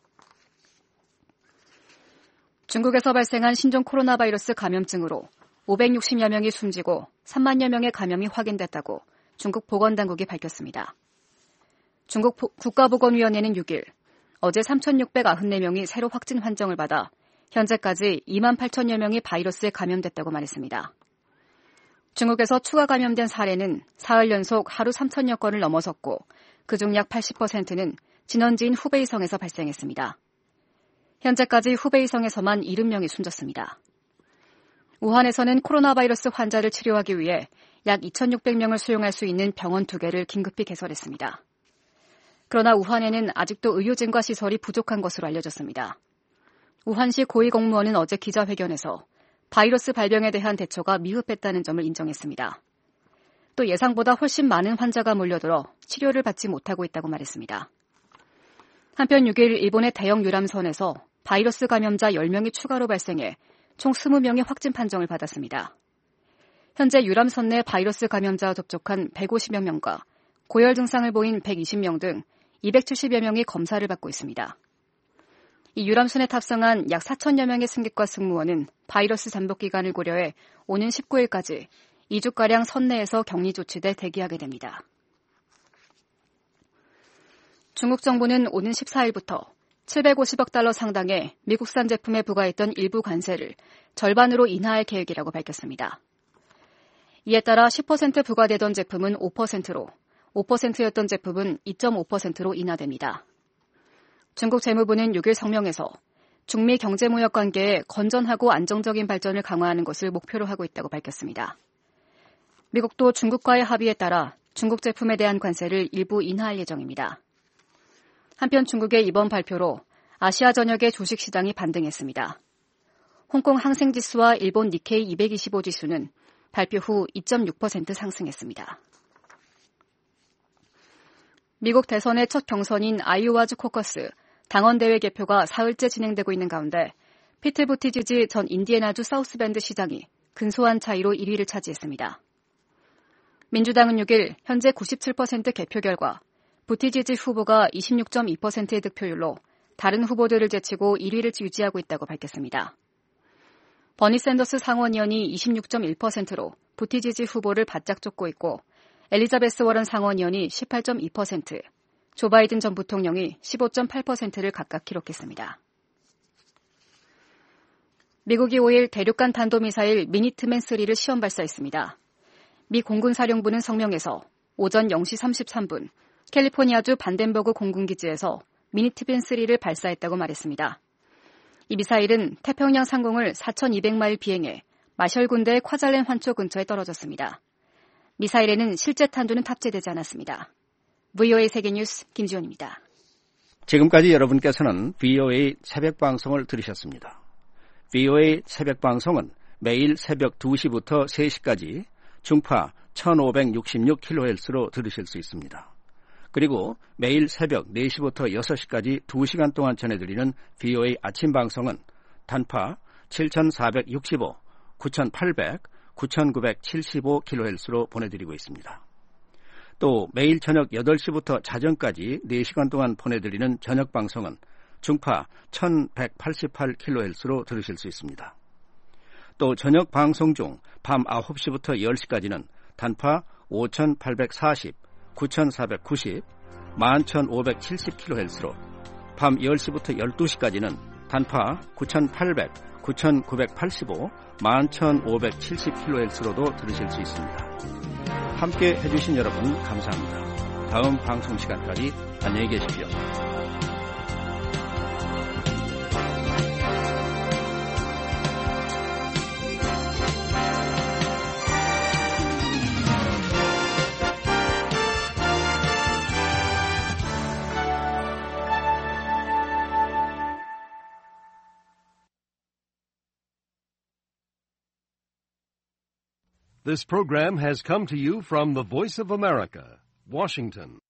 중국에서 발생한 신종 코로나 바이러스 감염증으로 오백육십여 명이 숨지고 삼만여 명의 감염이 확인됐다고 중국 보건당국이 밝혔습니다. 중국 국가보건위원회는 육일 어제 삼천육백구십사 명이 새로 확진 판정을 받아 현재까지 이만 팔천여 명이 바이러스에 감염됐다고 말했습니다. 중국에서 추가 감염된 사례는 사흘 연속 하루 삼천여 건을 넘어섰고 그중 약 팔십 퍼센트는 진원지인 후베이성에서 발생했습니다. 현재까지 후베이성에서만 칠십 명이 숨졌습니다. 우한에서는 코로나 바이러스 환자를 치료하기 위해 약 이천육백 명을 수용할 수 있는 병원 두 개를 긴급히 개설했습니다. 그러나 우한에는 아직도 의료진과 시설이 부족한 것으로 알려졌습니다. 우한시 고위공무원은 어제 기자회견에서 바이러스 발병에 대한 대처가 미흡했다는 점을 인정했습니다. 또 예상보다 훨씬 많은 환자가 몰려들어 치료를 받지 못하고 있다고 말했습니다. 한편 육일 일본의 대형 유람선에서 바이러스 감염자 열 명이 추가로 발생해 총 이십 명의 확진 판정을 받았습니다. 현재 유람선 내 바이러스 감염자와 접촉한 백오십여 명과 고열 증상을 보인 백이십 명 등 이백칠십여 명이 검사를 받고 있습니다. 이 유람선에 탑승한 약 사천여 명의 승객과 승무원은 바이러스 잠복 기간을 고려해 오는 십구일까지 이 주가량 선내에서 격리 조치돼 대기하게 됩니다. 중국 정부는 오는 십사일부터 칠백오십억 달러 상당의 미국산 제품에 부과했던 일부 관세를 절반으로 인하할 계획이라고 밝혔습니다. 이에 따라 십 퍼센트 부과되던 제품은 오 퍼센트로, 오 퍼센트였던 제품은 이 점 오 퍼센트로 인하됩니다. 중국 재무부는 육일 성명에서 중미 경제무역 관계의 건전하고 안정적인 발전을 강화하는 것을 목표로 하고 있다고 밝혔습니다. 미국도 중국과의 합의에 따라 중국 제품에 대한 관세를 일부 인하할 예정입니다. 한편 중국의 이번 발표로 아시아 전역의 주식시장이 반등했습니다. 홍콩 항생지수와 일본 니케이 이백이십오 지수는 발표 후 이 점 육 퍼센트 상승했습니다. 미국 대선의 첫 경선인 아이오와주 코커스 당원대회 개표가 사흘째 진행되고 있는 가운데 피트 부티지지 전 인디애나주 사우스밴드 시장이 근소한 차이로 일 위를 차지했습니다. 민주당은 육일 현재 구십칠 퍼센트 개표 결과 부티지지 후보가 이십육 점 이 퍼센트의 득표율로 다른 후보들을 제치고 일 위를 유지하고 있다고 밝혔습니다. 버니 샌더스 상원의원이 이십육 점 일 퍼센트로 부티지지 후보를 바짝 쫓고 있고 엘리자베스 워런 상원의원이 십팔 점 이 퍼센트, 조 바이든 전 부통령이 십오 점 팔 퍼센트를 각각 기록했습니다. 미국이 오일 대륙간 탄도미사일 미니트맨 쓰리를 시험 발사했습니다. 미 공군사령부는 성명에서 오전 영 시 삼십삼 분 캘리포니아주 반덴버그 공군기지에서 미니트맨 쓰리를 발사했다고 말했습니다. 이 미사일은 태평양 상공을 사천이백 마일 비행해 마셜 군대의 콰잘렌 환초 근처에 떨어졌습니다. 미사일에는 실제 탄두는 탑재되지 않았습니다. 브이오에이 세계뉴스 김지원입니다. 지금까지 여러분께서는 브이오에이 새벽방송을 들으셨습니다. 브이오에이 새벽방송은 매일 새벽 두 시부터 세 시까지 중파 천오백육십육 킬로헤르츠로 들으실 수 있습니다. 그리고 매일 새벽 네 시부터 여섯 시까지 두 시간 동안 전해드리는 브이오에이 아침방송은 단파 칠천사백육십오, 구천팔백, 구천구백칠십오 킬로헤르츠로 보내드리고 있습니다. 또 매일 저녁 여덟 시부터 자정까지 네 시간 동안 보내드리는 저녁방송은 중파 천백팔십팔 킬로헤르츠로 들으실 수 있습니다. 또 저녁 방송 중 밤 아홉 시부터 열 시까지는 단파 오천팔백사십, 구천사백구십, 만 천오백칠십 킬로헤르츠로 밤 열 시부터 열두 시까지는 단파 구천팔백, 구천구백팔십오, 만 천오백칠십 킬로헤르츠로도 들으실 수 있습니다. 함께 해주신 여러분 감사합니다. 다음 방송 시간까지 안녕히 계십시오. This program has come to you from the Voice of America, Washington.